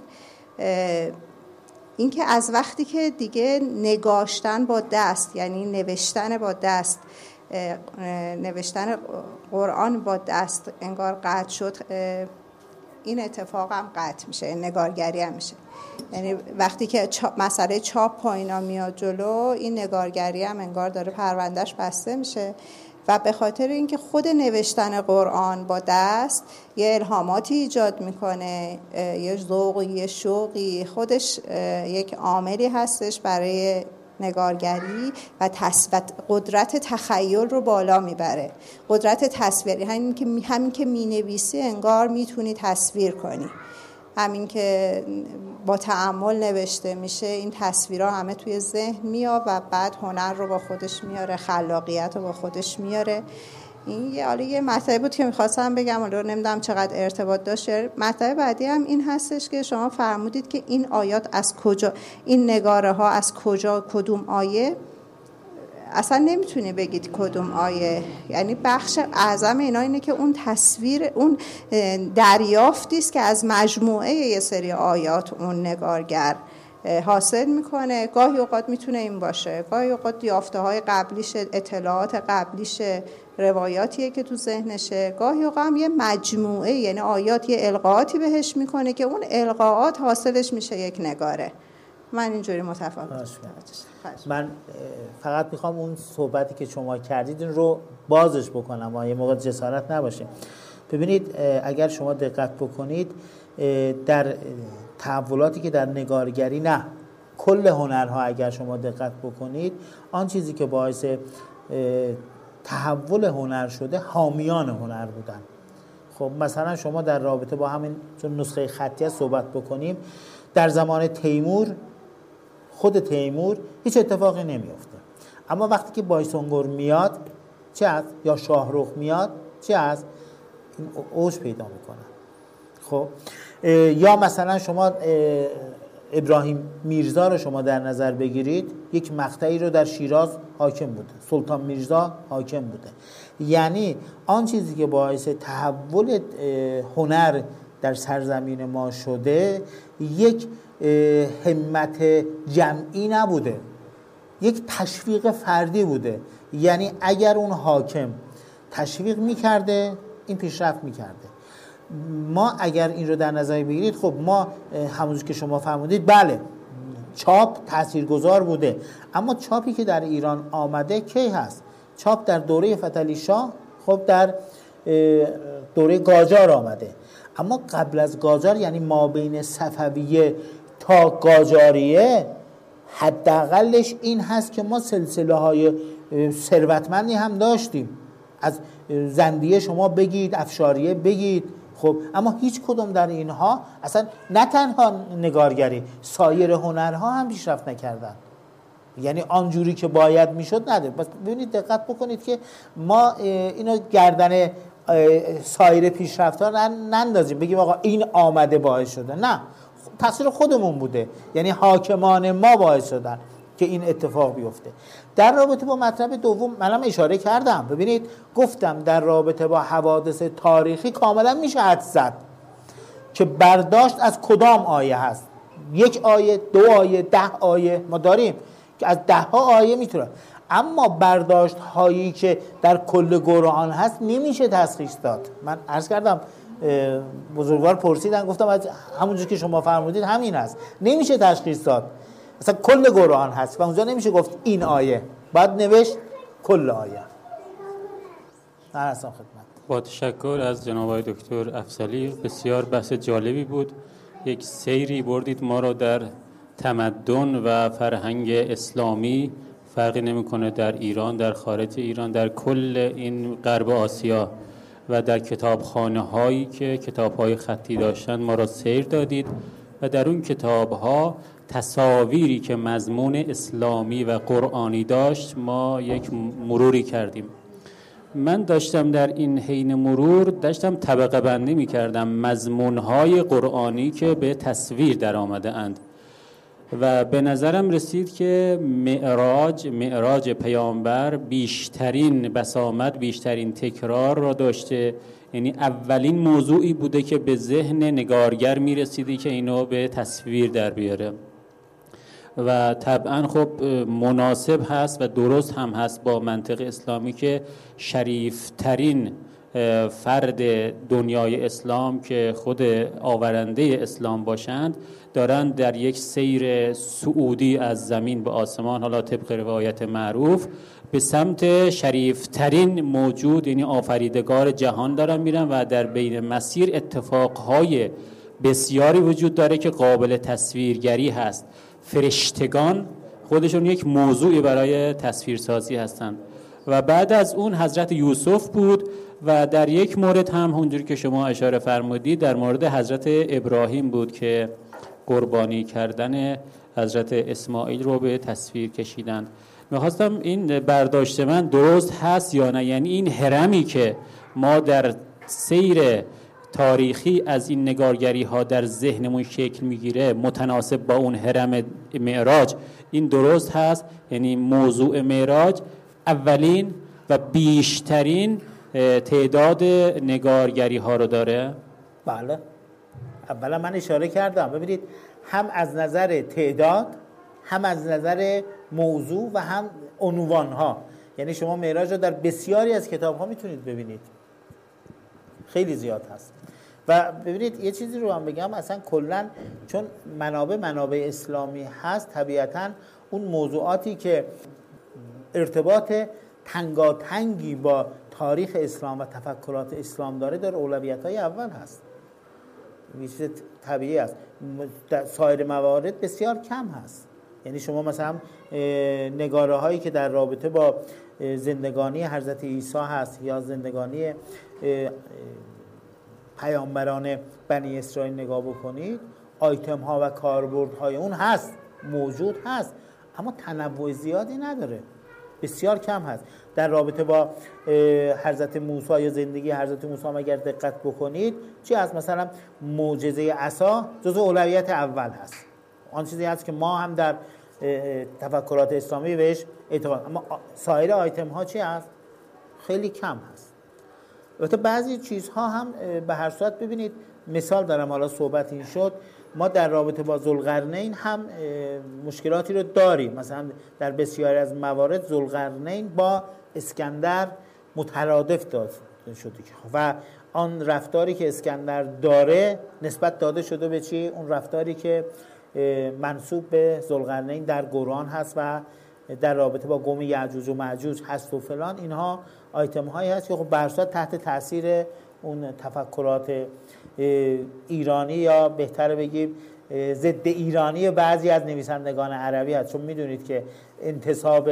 این که از وقتی که دیگه نگاشتن با دست، یعنی نوشتن با دست، نوشتن قرآن با دست انگار قطع شد، این اتفاق هم قطع میشه، نگارگری هم میشه. یعنی وقتی که چا... مسئله چاپ و اینا میاد جلو، این نگارگری هم انگار داره پروندهش بسته میشه و به خاطر اینکه خود نوشتن قرآن با دست یه الهاماتی ایجاد میکنه، یه ذوقی، یه شوقی، خودش یک عاملی هستش برای نگارگری و تصویر، قدرت تخیل رو بالا میبره. قدرت تصویری همین که همین که مینویسی انگار میتونی تصویر کنی، همین که با تأمل نوشته میشه این تصویرها همه توی ذهن میاد و بعد هنر رو با خودش میاره، خلاقیت رو با خودش میاره. این یه حالا یه مطلبی بود که میخواستم بگم، حالا نمیدونم چقدر ارتباط داشت. مطلب بعدی هم این هستش که شما فرمودید که این آیات از کجا، این نگاره ها از کجا، کدوم آیه، اصلا نمیتونی بگید کدوم آیه. یعنی بخش اعظم اینا اینه که اون تصویر، اون دریافتی است که از مجموعه یه سری آیات اون نگارگر حاصل میکنه. گاهی اوقات میتونه این باشه، گاهی اوقات یافته های قبلیشه، اطلاعات قبلیشه، روایاتیه که تو ذهنشه، گاهی اوقات هم یه مجموعه، یعنی آیات یه القاءاتی بهش میکنه که اون القاءات حاصلش میشه یک نگاره. من اینجوری متفاوت من فقط میخوام اون صحبتی که شما کردید رو بازش بکنم و یه موقع جسارت نباشه. ببینید اگر شما دقت بکنید در تحولاتی که در نگارگری، نه کل هنرها اگر شما دقت بکنید، آن چیزی که باعث تحول هنر شده حامیان هنر بودن. خب مثلا شما در رابطه با همین چون نسخه خطی صحبت بکنیم، در زمان تیمور، خود تیمور هیچ اتفاقی نمیفته، اما وقتی که بایسونگور میاد چه از یا شاهرخ میاد چه از این اوج پیدا میکنه. خب یا مثلا شما ابراهیم میرزا رو شما در نظر بگیرید، یک مقطعی رو در شیراز حاکم بوده، سلطان میرزا حاکم بوده. یعنی آن چیزی که باعث تحول هنر در سرزمین ما شده یک همت جمعی نبوده، یک تشویق فردی بوده. یعنی اگر اون حاکم تشویق میکرده این پیشرفت میکرده. ما اگر این رو در نظر بگیرید، خب ما همونجور که شما فرمودید، بله چاپ تاثیرگذار بوده، اما چاپی که در ایران آمده کی هست؟ چاپ در دوره فتحعلی شاه، خب در دوره قاجار آمده. اما قبل از قاجار، یعنی ما بین صفویه تا قاجاریه، حداقلش این هست که ما سلسله های ثروتمندی هم داشتیم، از زندیه شما بگید، افشاریه بگید، خب اما هیچ کدوم در اینها اصلا نه تنها نگارگری، سایر هنرها هم پیشرفت نکردن. یعنی آنجوری که باید میشد نده. بس ببینید دقت بکنید که ما اینو گردن سایر پیشرفت‌ها نندازیم بگیم آقا این آمده باعث شده، نه، تقصیر خودمون بوده. یعنی حاکمان ما باعث شدن که این اتفاق بیفته. در رابطه با مطلب دوم منم اشاره کردم، ببینید گفتم در رابطه با حوادث تاریخی کاملا میشه حدس زد که برداشت از کدام آیه هست. یک آیه، دو آیه، ده آیه ما داریم که از ده ها آیه میتونه، اما برداشت هایی که در کل قرآن هست نمیشه تشخیص داد. من عرض کردم بزرگوار پرسیدن، گفتم از همونجور که شما فرمودید همین هست، نمیشه تشخیص داد. مثلا کل قرآن هست و اونجا نمیشه گفت این آیه، باید نوشت کل آیه. من اصلا خدمت. با تشکر از جناب آقای دکتر افضلی، بسیار بحث جالبی بود. یک سیری بردید ما را در تمدن و فرهنگ اسلامی، فرقی نمیکنه در ایران، در خارج ایران، در کل این غرب آسیا و در کتابخانه هایی که کتاب های خطی داشتن ما را سیر دادید و در اون کتاب ها تصاویری که مضمون اسلامی و قرآنی داشت ما یک مروری کردیم. من داشتم در این حین مرور داشتم طبقه بندی می کردم مضمون های قرآنی که به تصویر در آمده اند و به نظرم رسید که معراج معراج پیامبر بیشترین بسامد، بیشترین تکرار را داشته. یعنی اولین موضوعی بوده که به ذهن نگارگر می رسیدی که اینو به تصویر در بیاره و طبعا خب مناسب هست و درست هم هست با منطق اسلامی که شریفترین فرد دنیای اسلام که خود آورنده اسلام باشند دارن در یک سیر صعودی از زمین به آسمان، حالا طبق روایت معروف، به سمت شریفترین موجود یعنی آفریدگار جهان دارن میرن و در بین مسیر اتفاقهای بسیاری وجود داره که قابل تصویرگری هست. فرشتگان خودشون یک موضوعی برای تصویرسازی هستند. و بعد از اون حضرت یوسف بود و در یک مورد هم اونجوری که شما اشاره فرمودید در مورد حضرت ابراهیم بود که قربانی کردن حضرت اسماعیل رو به تصویر کشیدن. میخواستم این برداشت من درست هست یا نه، یعنی این هرمی که ما در سیر تاریخی از این نگارگری ها در ذهنمون شکل میگیره متناسب با اون هرم معراج، این درست هست؟ یعنی موضوع معراج اولین و بیشترین تعداد نگارگری ها رو داره؟ بله، اولا من اشاره کردم، ببینید هم از نظر تعداد، هم از نظر موضوع و هم عنوان ها. یعنی شما معراج رو در بسیاری از کتاب ها میتونید ببینید، خیلی زیاد هست. و ببینید یه چیزی رو هم بگم، اصلا کلا چون منابع منابع اسلامی هست، طبیعتا اون موضوعاتی که ارتباط تنگاتنگی با تاریخ اسلام و تفکرات اسلام داره در اولویت‌های اول هست. این چیز طبیعی است. در سایر موارد بسیار کم هست. یعنی شما مثلا نگاره هایی که در رابطه با زندگانی حضرت عیسی هست یا زندگانی پیامبران بنی اسرائیل نگاه بکنید، آیتم ها و کاربرد های اون هست، موجود هست، اما تنوع زیادی نداره، بسیار کم هست. در رابطه با حضرت موسی یا زندگی حضرت موسی اگر دقت بکنید چی هست؟ مثلا معجزه عصا جزو اولویت اول هست، آن چیزی هست که ما هم در تفکرات اسلامی بهش اعتقاد، اما سایر آیتم ها چی هست؟ خیلی کم هست. البته بعضی چیزها هم به هر صورت ببینید، مثال دارم، حالا صحبت این شد، ما در رابطه با ذوالقرنین هم مشکلاتی رو داریم. مثلا در بسیاری از موارد ذوالقرنین با اسکندر مترادف داده شده و آن رفتاری که اسکندر داره نسبت داده شده به چی؟ اون رفتاری که منسوب به ذوالقرنین در قرآن هست و در رابطه با قوم یعجوج و معجوج هست و فلان. اینها آیتم هایی هست که خب به هر صورت تحت تاثیر اون تفکرات ایرانی یا بهتر بگیم ضد ایرانی بعضی از نویسندگان عربی هست. چون میدونید که انتساب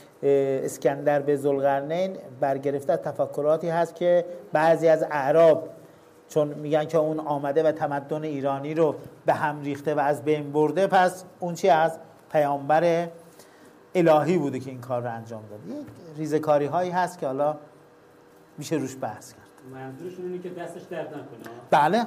اسکندر به ذوالقرنین برگرفته تفکراتی هست که بعضی از اعراب چون میگن که اون آمده و تمدن ایرانی رو به هم ریخته و از بین برده، پس اون چی از پیامبر الهی بوده که این کار رو انجام داده. یک ریزکاری هایی هست که حالا میشه روش بحث کرد. منظورشون اینه که دستش درد نکنه. بله،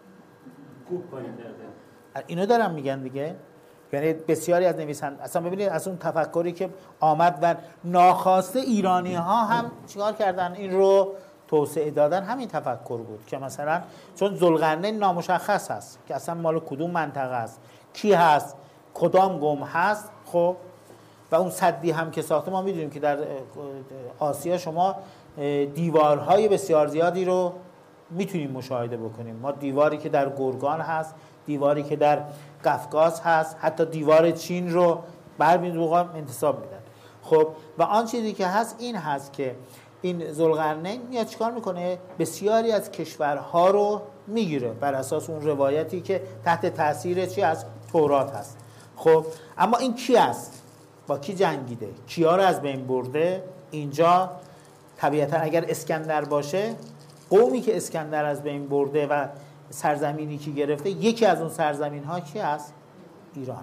خوب پایین درده. اینو دارم میگن دیگه. یعنی بسیاری از نویسندگان اصلا ببینید از اون تفکری که آمد و ناخواسته ایرانی ها هم چیکار کردن این رو توسعه دادن، همین تفکر بود که مثلا چون ذوالقرنین نامشخص هست که اصلا مال کدوم منطقه است، کی هست، کدام قوم هست، خب و اون سدی هم که ساخته، ما میدونیم که در آسیا شما دیوارهای بسیار زیادی رو میتونیم مشاهده بکنیم. ما دیواری که در گرگان هست، دیواری که در قفقاز هست، حتی دیوار چین رو برمی‌دارن انتصاب میدن. خب و آن چیزی که هست این هست که این ذوالقرنین میاد چیکار میکنه؟ بسیاری از کشورها رو میگیره بر اساس اون روایتی که تحت تاثیر چی از تورات هست. خب اما این کی است؟ با کی جنگیده؟ کیا رو از بین برده؟ اینجا طبیعتا اگر اسکندر باشه، قومی که اسکندر از بین برده و سرزمینی که گرفته، یکی از اون سرزمین ها کی است؟ ایران.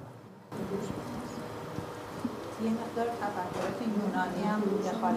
یه مقدار تفکرات یونانی هم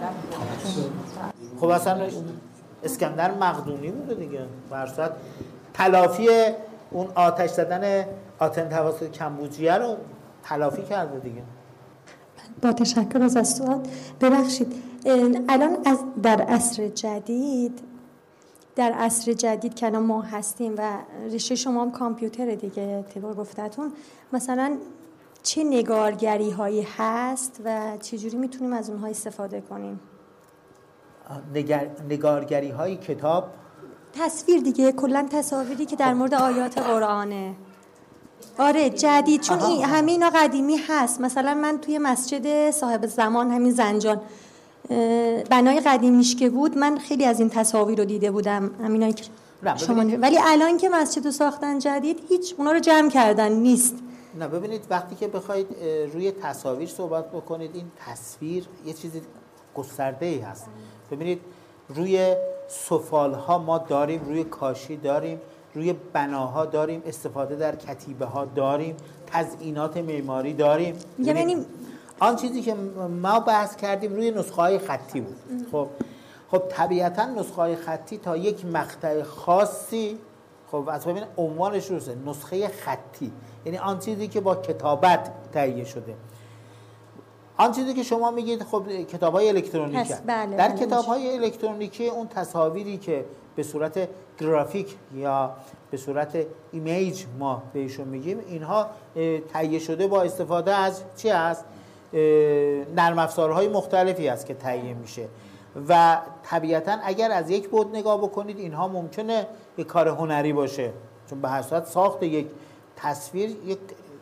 دخالت خب اصلا اسکندر مقدونی بوده دیگه. برصد تلافی اون آتش زدن آتن توسط کمبوجیه رو تلافی کرده دیگه. با تشکر از سوال. ببخشید الان از در عصر جدید در عصر جدید که الان ما هستیم و رشته شما هم کامپیوتر دیگه طبق گفتتون، مثلا چه نگارگری هایی هست و چجوری میتونیم از اونها استفاده کنیم؟ نگر... نگارگری های کتاب تصویر دیگه، کلا تصاویری که در مورد آیات قرآنه. آره جدید، چون این همه اینا قدیمی هست. مثلا من توی مسجد صاحب زمان همین زنجان بنای قدیمیش که بود، من خیلی از این تصاویر رو دیده بودم، همینایی که شما. ولی الان که مسجد رو ساختن جدید، هیچ اونا رو جمع کردن نیست. نه ببینید، وقتی که بخواید روی تصاویر صحبت بکنید، این تصویر یه چیزی گسترده‌ای هست. ببینید روی سفال‌ها ما داریم، روی کاشی داریم، روی بناها داریم، استفاده در کتیبه ها داریم، تزئینات معماری داریم. یعنی آن چیزی که ما بحث کردیم روی نسخه‌های خطی بود. خب خب طبیعتاً نسخه‌های خطی تا یک مقطع خاصی، خب از ببین عنوانش روست، نسخه خطی، یعنی آن چیزی که با کتابت تهیه شده. آن چیزی که شما میگید خب کتاب‌های الکترونیکی، بله، در بله کتاب‌های الکترونیکی اون تصاویری که به صورت گرافیک یا به صورت ایمیج ما بهشون میگیم، اینها تهیه شده با استفاده از چی هست؟ نرم افزارهای مختلفی هست که تهیه میشه و طبیعتاً اگر از یک بعد نگاه بکنید اینها ممکنه یک کار هنری باشه، چون به هر صورت ساخت یک تصویر یک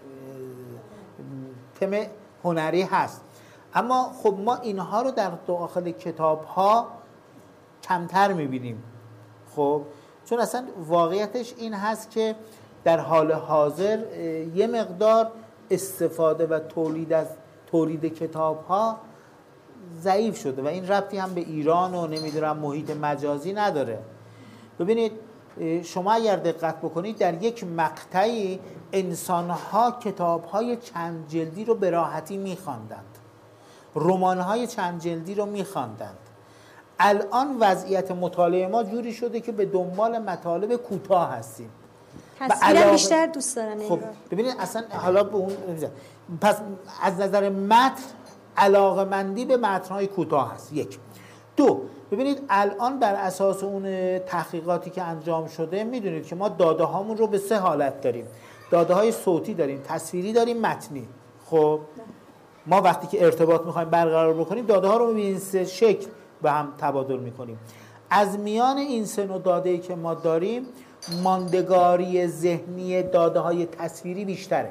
تم هنری هست. اما خب ما اینها رو در داخل کتاب‌ها کمتر می‌بینیم. خب چون اصلا واقعیتش این هست که در حال حاضر یه مقدار استفاده و تولید از تولید کتاب‌ها ضعیف شده و این ربطی هم به ایران و نمیدونم محیط مجازی نداره. ببینید شما اگر دقت بکنید در یک مقطعی انسان‌ها کتاب‌های چند جلدی رو به راحتی می‌خواندند، رمان‌های چند جلدی رو می‌خواندند. الان وضعیت مطالعه ما جوری شده که به دنبال مطالب کوتاه هستیم. تصویر علاوه... بیشتر دوست دارن. خب ببینید اصلا حالا به اون پس از نظر متن علاقه‌مندی به متن‌های کوتاه هست. یک. دو، ببینید الان بر اساس اون تحقیقاتی که انجام شده میدونید که ما داده هامون رو به سه حالت داریم. داده های صوتی داریم، تصویری داریم، متنی. خب ما وقتی که ارتباط میخوایم برقرار بکنیم داده ها رو به این سه شکل به هم تبادل میکنیم. از میان این سه نوع داده‌ای که ما داریم ماندگاری ذهنی داده های تصویری بیشتره،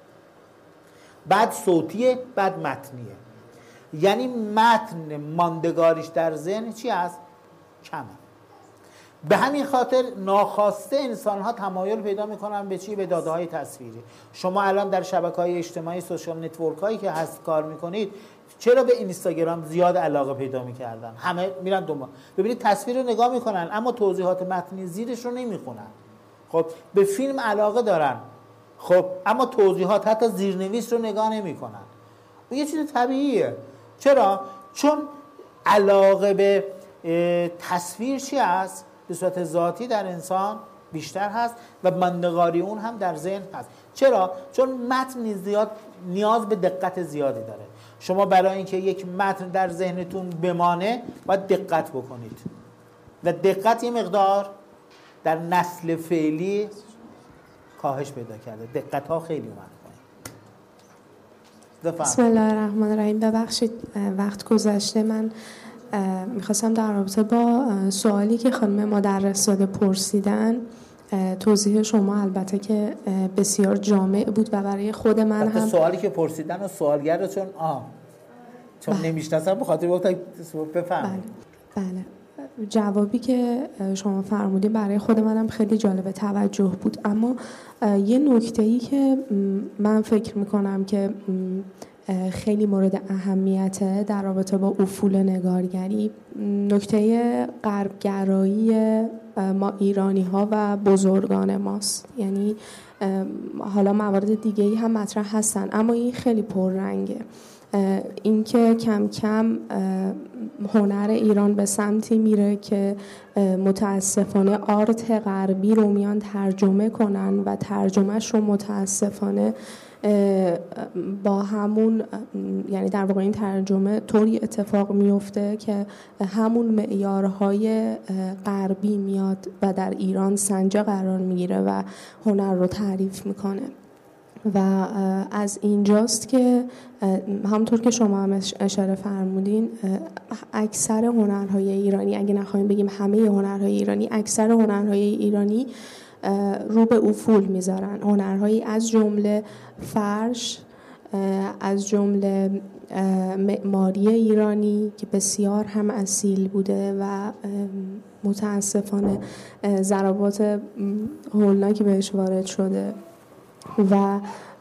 بعد صوتیه، بعد متنیه. یعنی متن ماندگاریش در ذهن چی هست؟ کمه. به همین خاطر ناخواسته انسان ها تمایل پیدا میکنن به چی؟ به داده های تصویری. شما الان در شبکه های اجتماعی، سوشال نتورک هایی که هست کار میکنید، چرا به اینستاگرام زیاد علاقه پیدا میکردن؟ همه میرن دنبال. ببینید تصویر رو نگاه میکنن اما توضیحات متنی زیرش رو نمیخونن. خب به فیلم علاقه دارن، خب اما توضیحات حتی زیرنویس رو نگاه نمیکنن. اون یه چیز طبیعیه. چرا؟ چون علاقه به تصویر چی هست؟ به صورت ذاتی در انسان بیشتر هست و ماندگاری اون هم در ذهن هست. چرا؟ چون متن زیاد نیاز به دقت زیادی داره. شما برای اینکه یک متن در ذهنتون بمانه باید دقت بکنید و دقت یه مقدار در نسل فعلی کاهش پیدا کرده. دقت ها خیلی اومد. بسم الله الرحمن الرحیم. ببخشید وقت گذشته، من میخواستم در رابطه با سوالی که خانم مدرس‌زاده پرسیدن توضیح شما البته که بسیار جامع بود و برای خود من هم سوالی که پرسیدن و سوالگر رو چون آه چون بله. نمیشناسم بخاطر وقت بفهمید. بله. بله جوابی که شما فرمودین برای خود منم خیلی جالب توجه بود، اما یه نکته‌ای که من فکر میکنم که خیلی مورد اهمیته در رابطه با افول نگارگری، نکته غربگرایی ما ایرانی ها و بزرگان ماست. یعنی حالا موارد دیگه‌ای هم مطرح هستن اما این خیلی پررنگه. اینکه کم کم هنر ایران به سمتی میره که متاسفانه آرت غربی رو میان ترجمه کنن و ترجمهش رو متاسفانه با همون، یعنی در واقع این ترجمه طوری اتفاق میفته که همون معیارهای غربی میاد و در ایران سنجه قرار میگیره و هنر رو تعریف میکنه. و از اینجاست که همونطور که شما هم اشاره فرمودین اکثر هنرهای ایرانی، اگه نخواهیم بگیم همه هنرهای ایرانی، اکثر هنرهای ایرانی رو به افول میذارن. هنرهایی از جمله فرش، از جمله معماری ایرانی که بسیار هم اصیل بوده و متاسفانه ضربات هولناکی بهش وارد شده، و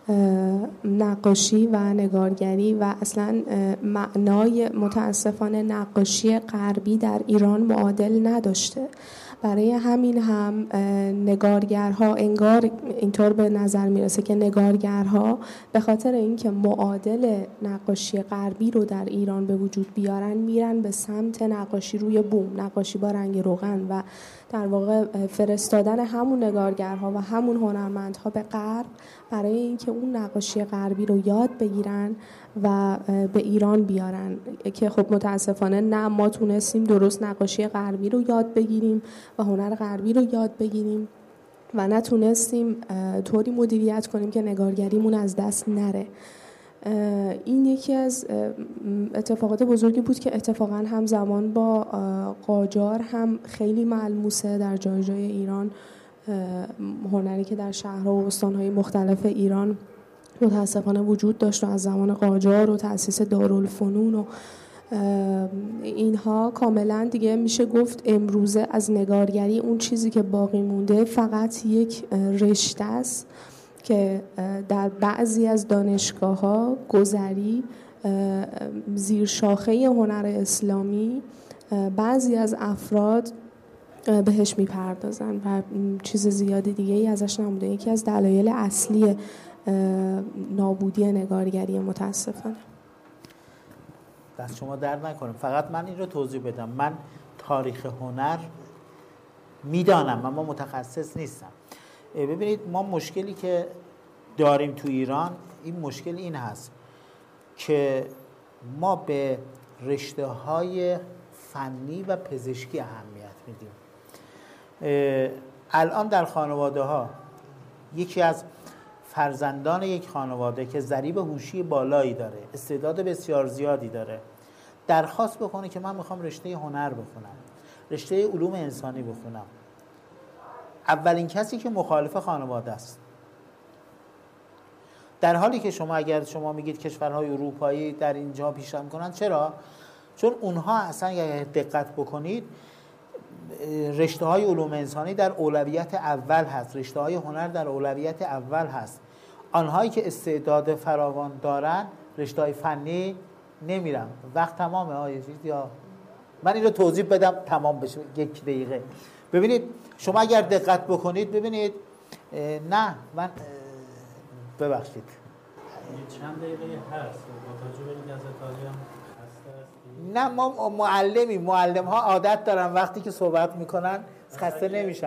نقاشی و نگارگری و اصلا معنای متاسفانه نقاشی غربی در ایران معادل نداشته. برای همین هم نگارگرها انگار اینطور به نظر میرسه که نگارگرها به خاطر اینکه معادل نقاشی غربی رو در ایران به وجود بیارن میرن به سمت نقاشی روی بوم، نقاشی با رنگ روغن، و در واقع فرستادن همون نگارگرها و همون هنرمندها به غرب برای اینکه اون نقاشی غربی رو یاد بگیرن و به ایران بیارن، که خب متاسفانه نه ما تونستیم درست نقاشی غربی رو یاد بگیریم و هنر غربی رو یاد بگیریم و نتونستیم طوری مدیریت کنیم که نگارگریمون از دست نره. این یکی از اتفاقات بزرگی بود که اتفاقا همزمان با قاجار هم خیلی ملموسه در جای جای ایران. هنری که در شهرها و استانهای مختلف ایران متاسفانه وجود داشت و از زمان قاجار و تأسیس دارالفنون و اینها کاملا دیگه میشه گفت امروزه از نگارگری اون چیزی که باقی مونده فقط یک رشته است که در بعضی از دانشگاه‌ها گذری زیر شاخه هنر اسلامی بعضی از افراد بهش میپردازن و چیز زیادی دیگه ای ازش نمونده. یکی از دلایل اصلی نابودی نگارگری متاسفانه. دست شما درد نکنه. فقط من این رو توضیح بدم، من تاریخ هنر میدانم اما متخصص نیستم. ببینید ما مشکلی که داریم تو ایران، این مشکل این هست که ما به رشته های فنی و پزشکی اهمیت میدیم. الان در خانواده ها یکی از فرزندان یک خانواده که ضریب هوشی بالایی داره، استعداد بسیار زیادی داره، درخواست بکنه که من میخوام رشته هنر بخونم، رشته علوم انسانی بخونم، اولین کسی که مخالف خانواده است. در حالی که شما اگر شما میگید کشورهای اروپایی در اینجا پیشرفت میکنن، چرا؟ چون اونها اصلا اگر دقت بکنید رشته های علوم انسانی در اولویت اول هست، رشته های هنر در اولویت اول هست. آنهایی که استعداد فراوان دارن رشته های فنی نمیرن. وقت تمامه آیه یا من این رو توضیح بدم تمام بشه یک دقیقه. ببینید شما اگر دقت بکنید ببینید نه من ببخشید چند دقیقه هست با توجه به اینکه از ایتالیا نه ما معلمی معلم ها عادت دارن وقتی که صحبت میکنن خسته نمیشن.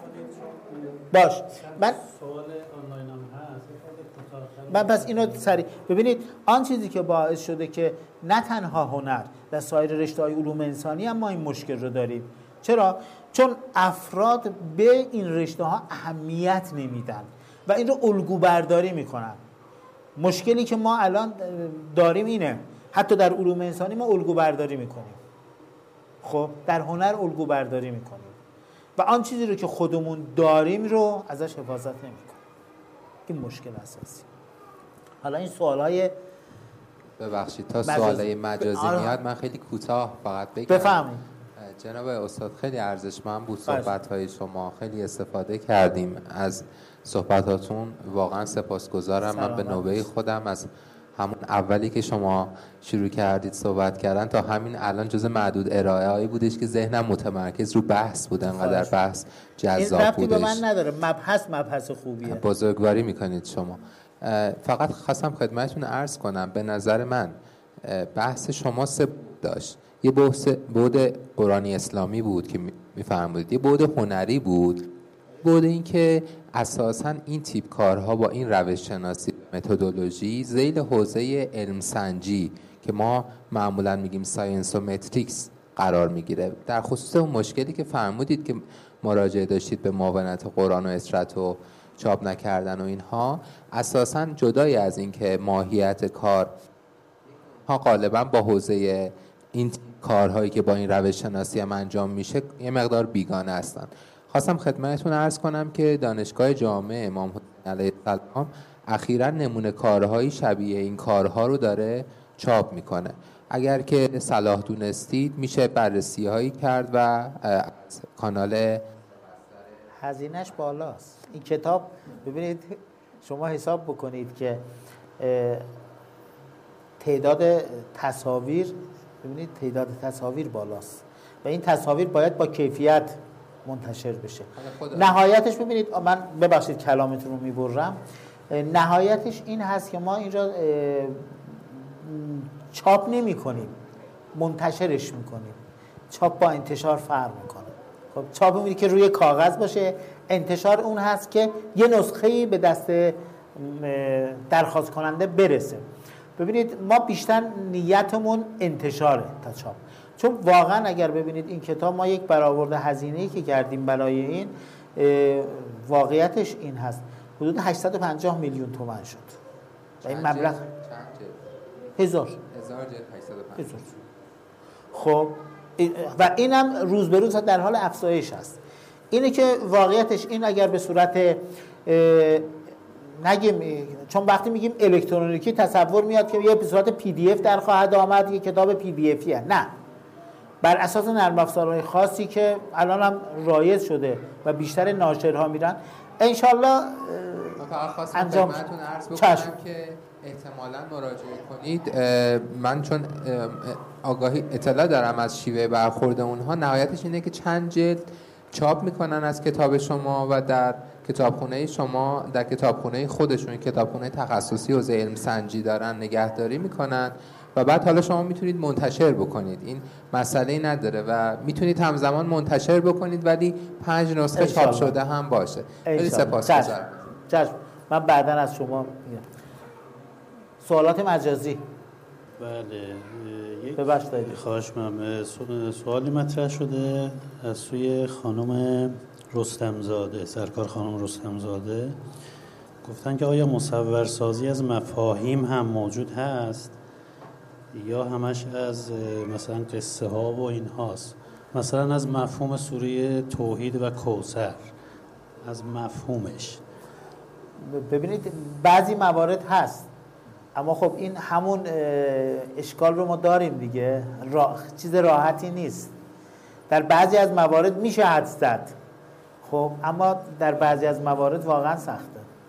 باش من سوال آنلاین هم هست من پس اینو سریع ببینید. آن چیزی که باعث شده که نه تنها هنر و سایر رشته‌های علوم انسانی هم ما این مشکل رو داریم. چرا؟ چون افراد به این رشته ها اهمیت نمیدن و این رو الگو برداری میکنن. مشکلی که ما الان داریم اینه، حتی در علوم انسانی ما الگو برداری میکنیم، خب در هنر الگو برداری میکنیم و آن چیزی رو که خودمون داریم رو ازش حفاظت نمیکنیم. این مشکل اساسی. حالا این سوالای ببخشید تا سوالای مجازی میاد من خیلی کوتاه فقط بگم. بفهمید جناب استاد خیلی ارزشمند بود صحبت‌های شما، خیلی استفاده کردیم از صحبتاتون، واقعا سپاسگزارم. من به نوبه خودم از همون اولی که شما شروع کردید صحبت کردن تا همین الان جز معدود ارائه‌ای بودش که ذهنم متمرکز رو بحث بود، انقدر بحث جذاب بودش. این ربطی به من نداره، مبحث مبحث خوبیه. بزرگواری میکنید شما. فقط خواستم خدمتتون عرض کنم به نظر من بحث شما سه داشت. یه بعد قرآنی اسلامی بود که میفرمودید، یه بعد هنری بود، بعد این که اساساً این تیپ کارها با این روش شناسی متدولوژی ذیل حوزه علم سنجی که ما معمولاً میگیم ساینس و متریکس قرار میگیره. در خصوص اون مشکلی که فرمودید که مراجعه داشتید به معاونت قرآن و اسرت و چاپ نکردن و اینها، اساساً جدای از این که ماهیت کار ها غالبا با حوزه این کارهایی که با این روش شناسی هم انجام میشه یه مقدار بیگانه هستن. خواستم خدمتتون عرض کنم که دانشگاه جامعه امام حسین علیه السلام اخیراً نمونه کارهایی شبیه این کارها رو داره چاپ میکنه. اگر که صلاح دونستید میشه بررسی هایی کرد و از کانال هزینهش بالاست. این کتاب ببینید شما حساب بکنید که تعداد تصاویر، ببینید تعداد تصاویر بالاست و این تصاویر باید با کیفیت منتشر بشه. نهایتش ببینید، من ببخشید کلامتون رو میبرم، نهایتش این هست که ما اینجا چاپ نمی کنیم، منتشرش میکنیم. چاپ با انتشار فرق میکنه. خب چاپ می‌بینید که روی کاغذ باشه، انتشار اون هست که یه نسخه‌ای به دست درخواست کننده برسه. ببینید ما بیشتر نیتمون انتشاره تا چاپ، چون واقعا اگر ببینید این کتاب ما یک برآورد هزینه‌ای که کردیم برای این، واقعیتش این هست حدود هشتصد و پنجاه میلیون تومان شد و این مبلغ هزار هزار. خب و اینم روز به روز در حال افزایش است. اینه که واقعیتش این اگر به صورت نگیم، چون وقتی میگیم الکترونیکی تصور میاد که یه به صورت پی دی اف در خواهد آمد، یه کتاب پی دی افیه. نه، بر اساس نرم افزارهای خاصی که الان هم رایج شده و بیشتر ناشرها میرن انشالله انجام خدمتتون عرض بکنم که احتمالاً مراجعه کنید. من چون آگاهی اطلاع دارم از شیوه برخورد اونها، نهایتش اینه که چند جلد چاپ میکنن از کتاب شما و در کتابخونه شما، در کتابخونه خودشون، کتابخونه تخصصی حوزه علم سنجی دارن نگهداری میکنن و بعد حالا شما میتونید منتشر بکنید. این مسئله نداره و میتونید همزمان منتشر بکنید ولی پنج نسخه چاپ شده هم باشه. خیلی سپاسگزارم. چشم. من بعداً از شما میگم. سوالات مجازی. بله، ببخشید خواهش می‌کنم. سوالی مطرح شده از سوی خانم رستمزاده، سرکار خانم رستمزاده. گفتن که آیا مصورسازی از مفاهیم هم موجود هست یا همش از مثلا قصه ها و این هاست؟ مثلا از مفهوم سوره توحید و کوثر، از مفهومش. ببینید بعضی موارد هست، اما خب این همون اشکال رو ما داریم دیگه، را... چیز راحتی نیست. در بعضی از موارد میشه حدس زد، خب اما در بعضی از موارد واقعا سخته.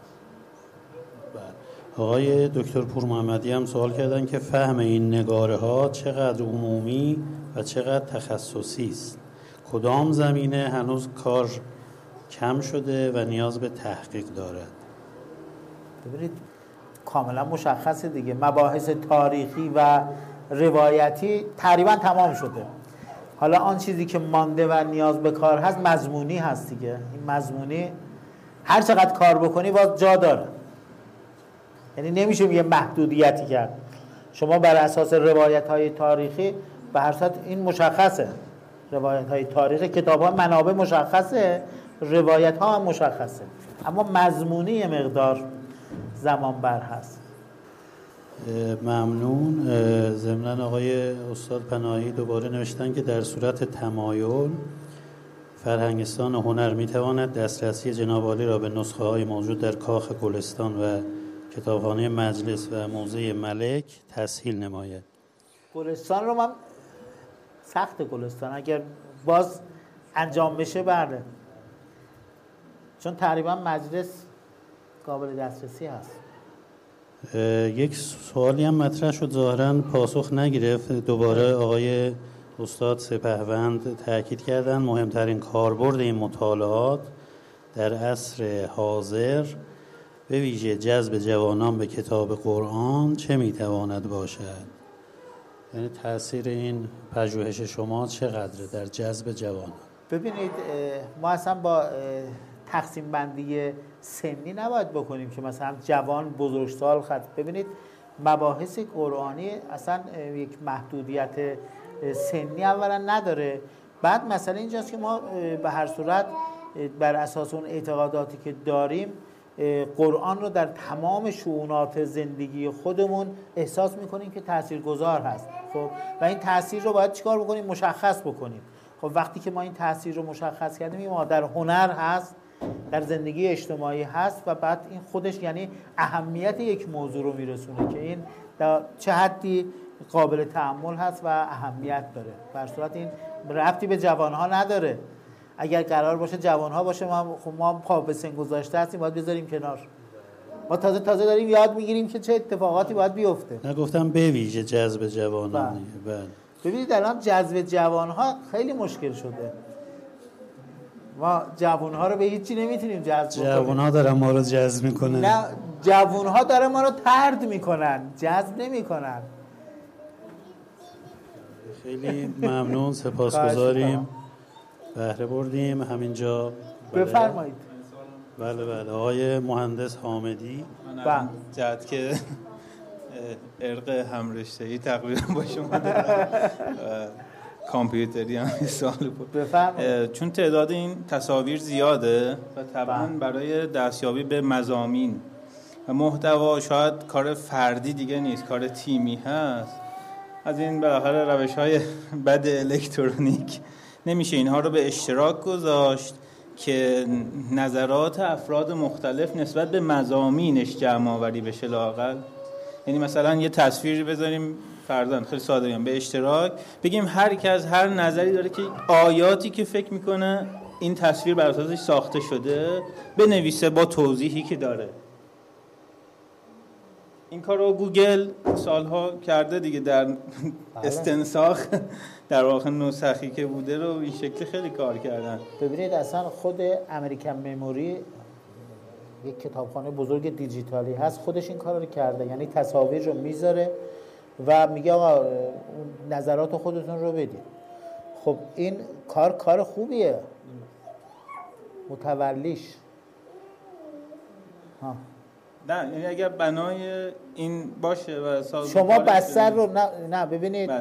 آقای دکتر پور محمدی هم سوال کردن که فهم این نگاره ها چقدر عمومی و چقدر تخصصی است. کدام زمینه هنوز کار کم شده و نیاز به تحقیق دارد؟ ببینید کاملا مشخصه دیگه، مباحث تاریخی و روایتی تقریبا تمام شده. حالا آن چیزی که مانده و نیاز به کار هست مضمونی هست دیگه. این مضمونی هر چقدر کار بکنی باز جا داره، یعنی نمیشه یه محدودیتی کرد. شما بر اساس روایت های تاریخی به هر صورت این مشخصه، روایت های تاریخی، کتاب ها منابع مشخصه، روایت ها هم مشخصه، اما مضمونی یه مقدار زمان بر هست. ممنون. ضمناً آقای استاد پناهی دوباره نوشتن که در صورت تمایل فرهنگستان هنر میتواند دسترسی جناب عالی را به نسخه های موجود در کاخ گلستان و کتابخانه مجلس و موزه ملک تسهیل نماید. گلستان رو من سخت گلستان اگر باز انجام بشه بله، چون تقریبا مجلس قابل دسترسی هست. یک سوالی هم مطرح شد ظاهراً پاسخ نگرفت. دوباره آقای استاد سپهوند تاکید کردن مهمترین کاربرد این مطالعات در عصر حاضر به ویژه جذب جوانان به کتاب قرآن چه میتواند باشد؟ یعنی تاثیر این پژوهش شما چقدره در جذب جوانان؟ ببینید ما اصلا با تقسیم بندی سنی نباید بکنیم که مثلا جوان بزرگسال خط. ببینید مباحث قرآنی اصلا یک محدودیت سنی اولا نداره. بعد مسئله اینجاست که ما به هر صورت بر اساس اون اعتقاداتی که داریم قرآن رو در تمام شؤونات زندگی خودمون احساس میکنیم که تاثیرگذار هست. خب و این تاثیر رو باید چیکار بکنیم؟ مشخص بکنیم. خب وقتی که ما این تاثیر رو مشخص کردیم، ما در هنر هست، در زندگی اجتماعی هست و بعد این خودش یعنی اهمیت یک موضوع رو میرسونه که این در چه حدی قابل تأمل هست و اهمیت داره. در صورت این ربطی به جوانها نداره. اگر قرار باشه جوانها باشه، ما خب ما پا به سن گذاشته هستیم، باید بذاریم کنار. ما تازه تازه داریم یاد میگیریم که چه اتفاقاتی باید بیفته. نه گفتم به ویژه جذب جوانان. بله. ببینید الان جذب جوانها خیلی مشکل شده. ما جوانها رو به هیچی نمیتونیم جذب کنیم. جوانها دارن ما رو جذب میکنن. نه، جوانها دارن ما رو طرد میکنن، جذب نمیکنن. خیلی ممنون، سپاسگزاریم، بهره بردیم. همینجا بفرمایید. بله بله آقای مهندس حامدی. من جهت که ارق همرشته‌ای تقریبا با شما دارم، کامپیوتری هم سوال بود. بفرمایید. چون تعداد این تصاویر زیاده و طبعا برای دستیابی به مضامین و محتوا شاید کار فردی دیگه نیست، کار تیمی هست. از این بالاخره روش‌های بد الکترونیک نمیشه اینها رو به اشتراک گذاشت که نظرات افراد مختلف نسبت به مضامینش جمع آوری بشه لااقل. یعنی مثلا یه تصویری بذاریم فرضاً خیلی ساده میگم به اشتراک، بگیم هر کی از هر نظری داره که آیاتی که فکر میکنه این تصویر بر اساسش ساخته شده بنویسه با توضیحی که داره. این کار رو گوگل سالها کرده دیگه، در استنساخ در واقع نسخی که بوده رو این شکلی خیلی کار کردن. ببینید اصلا خود امریکن مموری یک کتابخانه بزرگ دیجیتالی هست، خودش این کار رو کرده. یعنی تصاویر رو میذاره و میگه آقا نظرات خودتون رو بدید. خب این کار کار خوبیه. متولیش ها نه، یعنی اگر بنای این باشه و شما بستر رو نه, نه ببینید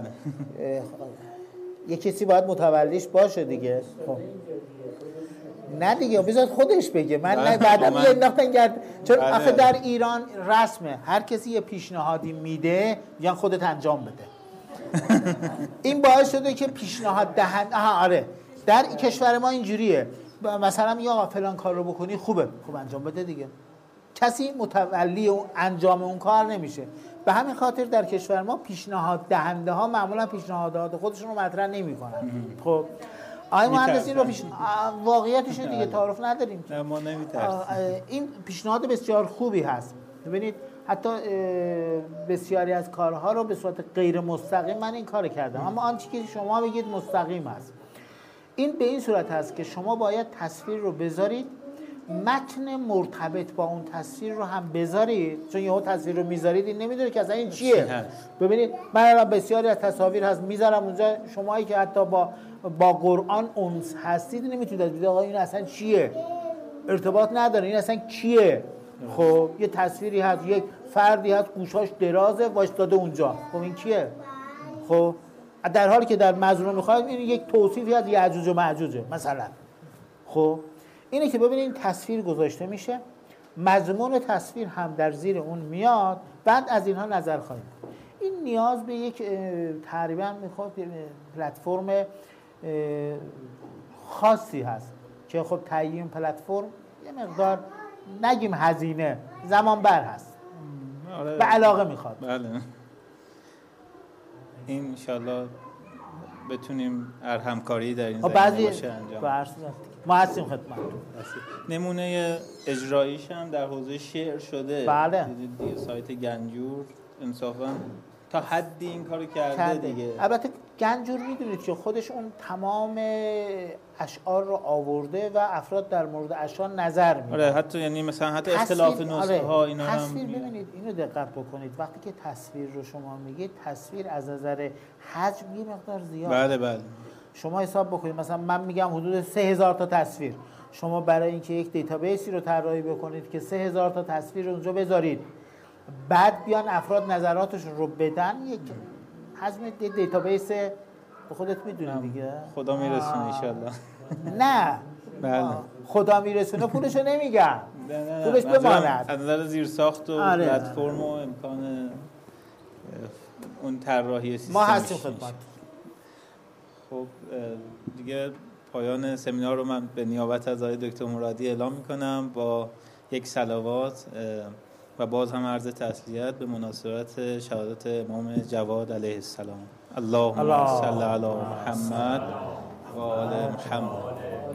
یه کسی باید متولیش باشه دیگه. خب نه دیگه بذار خودش بگه. من نه بعدا میگه انداختن گرد، چون آخه در ایران رسمه هر کسی یه پیشنهادی میده میگن خودت انجام بده. این باعث شده که پیشنهاد دهن آها آره در کشور ما اینجوریه. مثلا میگه آقا فلان کار رو بکنی خوبه، خوب انجام بده دیگه. کسی متولی اون انجام اون کار نمیشه. به همین خاطر در کشور ما پیشنهاد دهنده ها معمولا پیشنهادات خودشون رو مطرح نمیکنن. خب آقای مهندس این رو پیش واقعیتش دیگه تعارف نداریم. نه ما نمیترسیم. این پیشنهاد بسیار خوبی هست. ببینید حتی بسیاری از کارها رو به صورت غیر مستقیم من این کار کردم، اما آنچه که شما بگید مستقیم است. این به این صورت هست که شما باید تصویر رو بذارید، متن مرتبط با اون تصویر رو هم بذارید، چون یهو تصویر رو میذارید این نمیدونه که اصلا این چیه. ببینید من الان بسیاری از تصاویر هست میذارم اونجا، شمایی که حتی با با قرآن اونس هستید نمیتونید بگید آقا این اصلا چیه، ارتباط نداره، این اصلا کیه. خب یه تصویری هست، یک فردی هست گوشاش درازه وایستاده اونجا، خب این کیه؟ خب در حالی که در مضمون میخواد این یک توصیفی از یعجوج و معجوجه مثلا. خب اینه که ببینید تصویر گذاشته میشه، مضمون تصویر هم در زیر اون میاد، بعد از اینها نظر خواهیم. این نیاز به یک تقریبا میخواد پلتفرم خاصی هست که خب تعیین پلتفرم یه مقدار نگیم هزینه، زمان بر هست و علاقه میخواد. بله این انشالله بتونیم هر همکاری در این زمینه باشه انجام. ما هستیم خدمت. نمونه اجراییش هم در حوزه شعر شده. بله. دیگه سایت گنجور انصافا تا حدی این کارو کرده, کرده دیگه. البته گنجور میدونید که خودش اون تمام اشعار رو آورده و افراد در مورد اشعار نظر میدن. آره حتی یعنی مثلا حتی اختلاف نسخه ها اینا هم تصویر ببینید اینو دقت بکنید، وقتی که تصویر رو شما میگید تصویر از نظر حجم یه مقدار زیاد. بله بله. شما حساب بکنید مثلا من میگم حدود سه هزار تا تصویر، شما برای اینکه یک دیتابیسی رو طراحی بکنید که سه هزار تا تصویر اونجا بذارید بعد بیان افراد نظراتشون رو بدن، یک حجم دیتابیس به خودت میدونی دیگه. خدا میرسونه ان شاء الله. نه بله. خدا میرسونه پولشو نمیگم، پولش بماند. از نظر زیر ساخت و آره. پلتفرم و امکان اون طراحی سیستم ما هستیم خدمت. خب دیگه پایان سمینار رو من به نیابت از آقای دکتر مرادی اعلام میکنم با یک صلوات و باز هم عرض تسلیت به مناسبت شهادت امام جواد علیه السلام. اللهم صل علی محمد و آل محمد.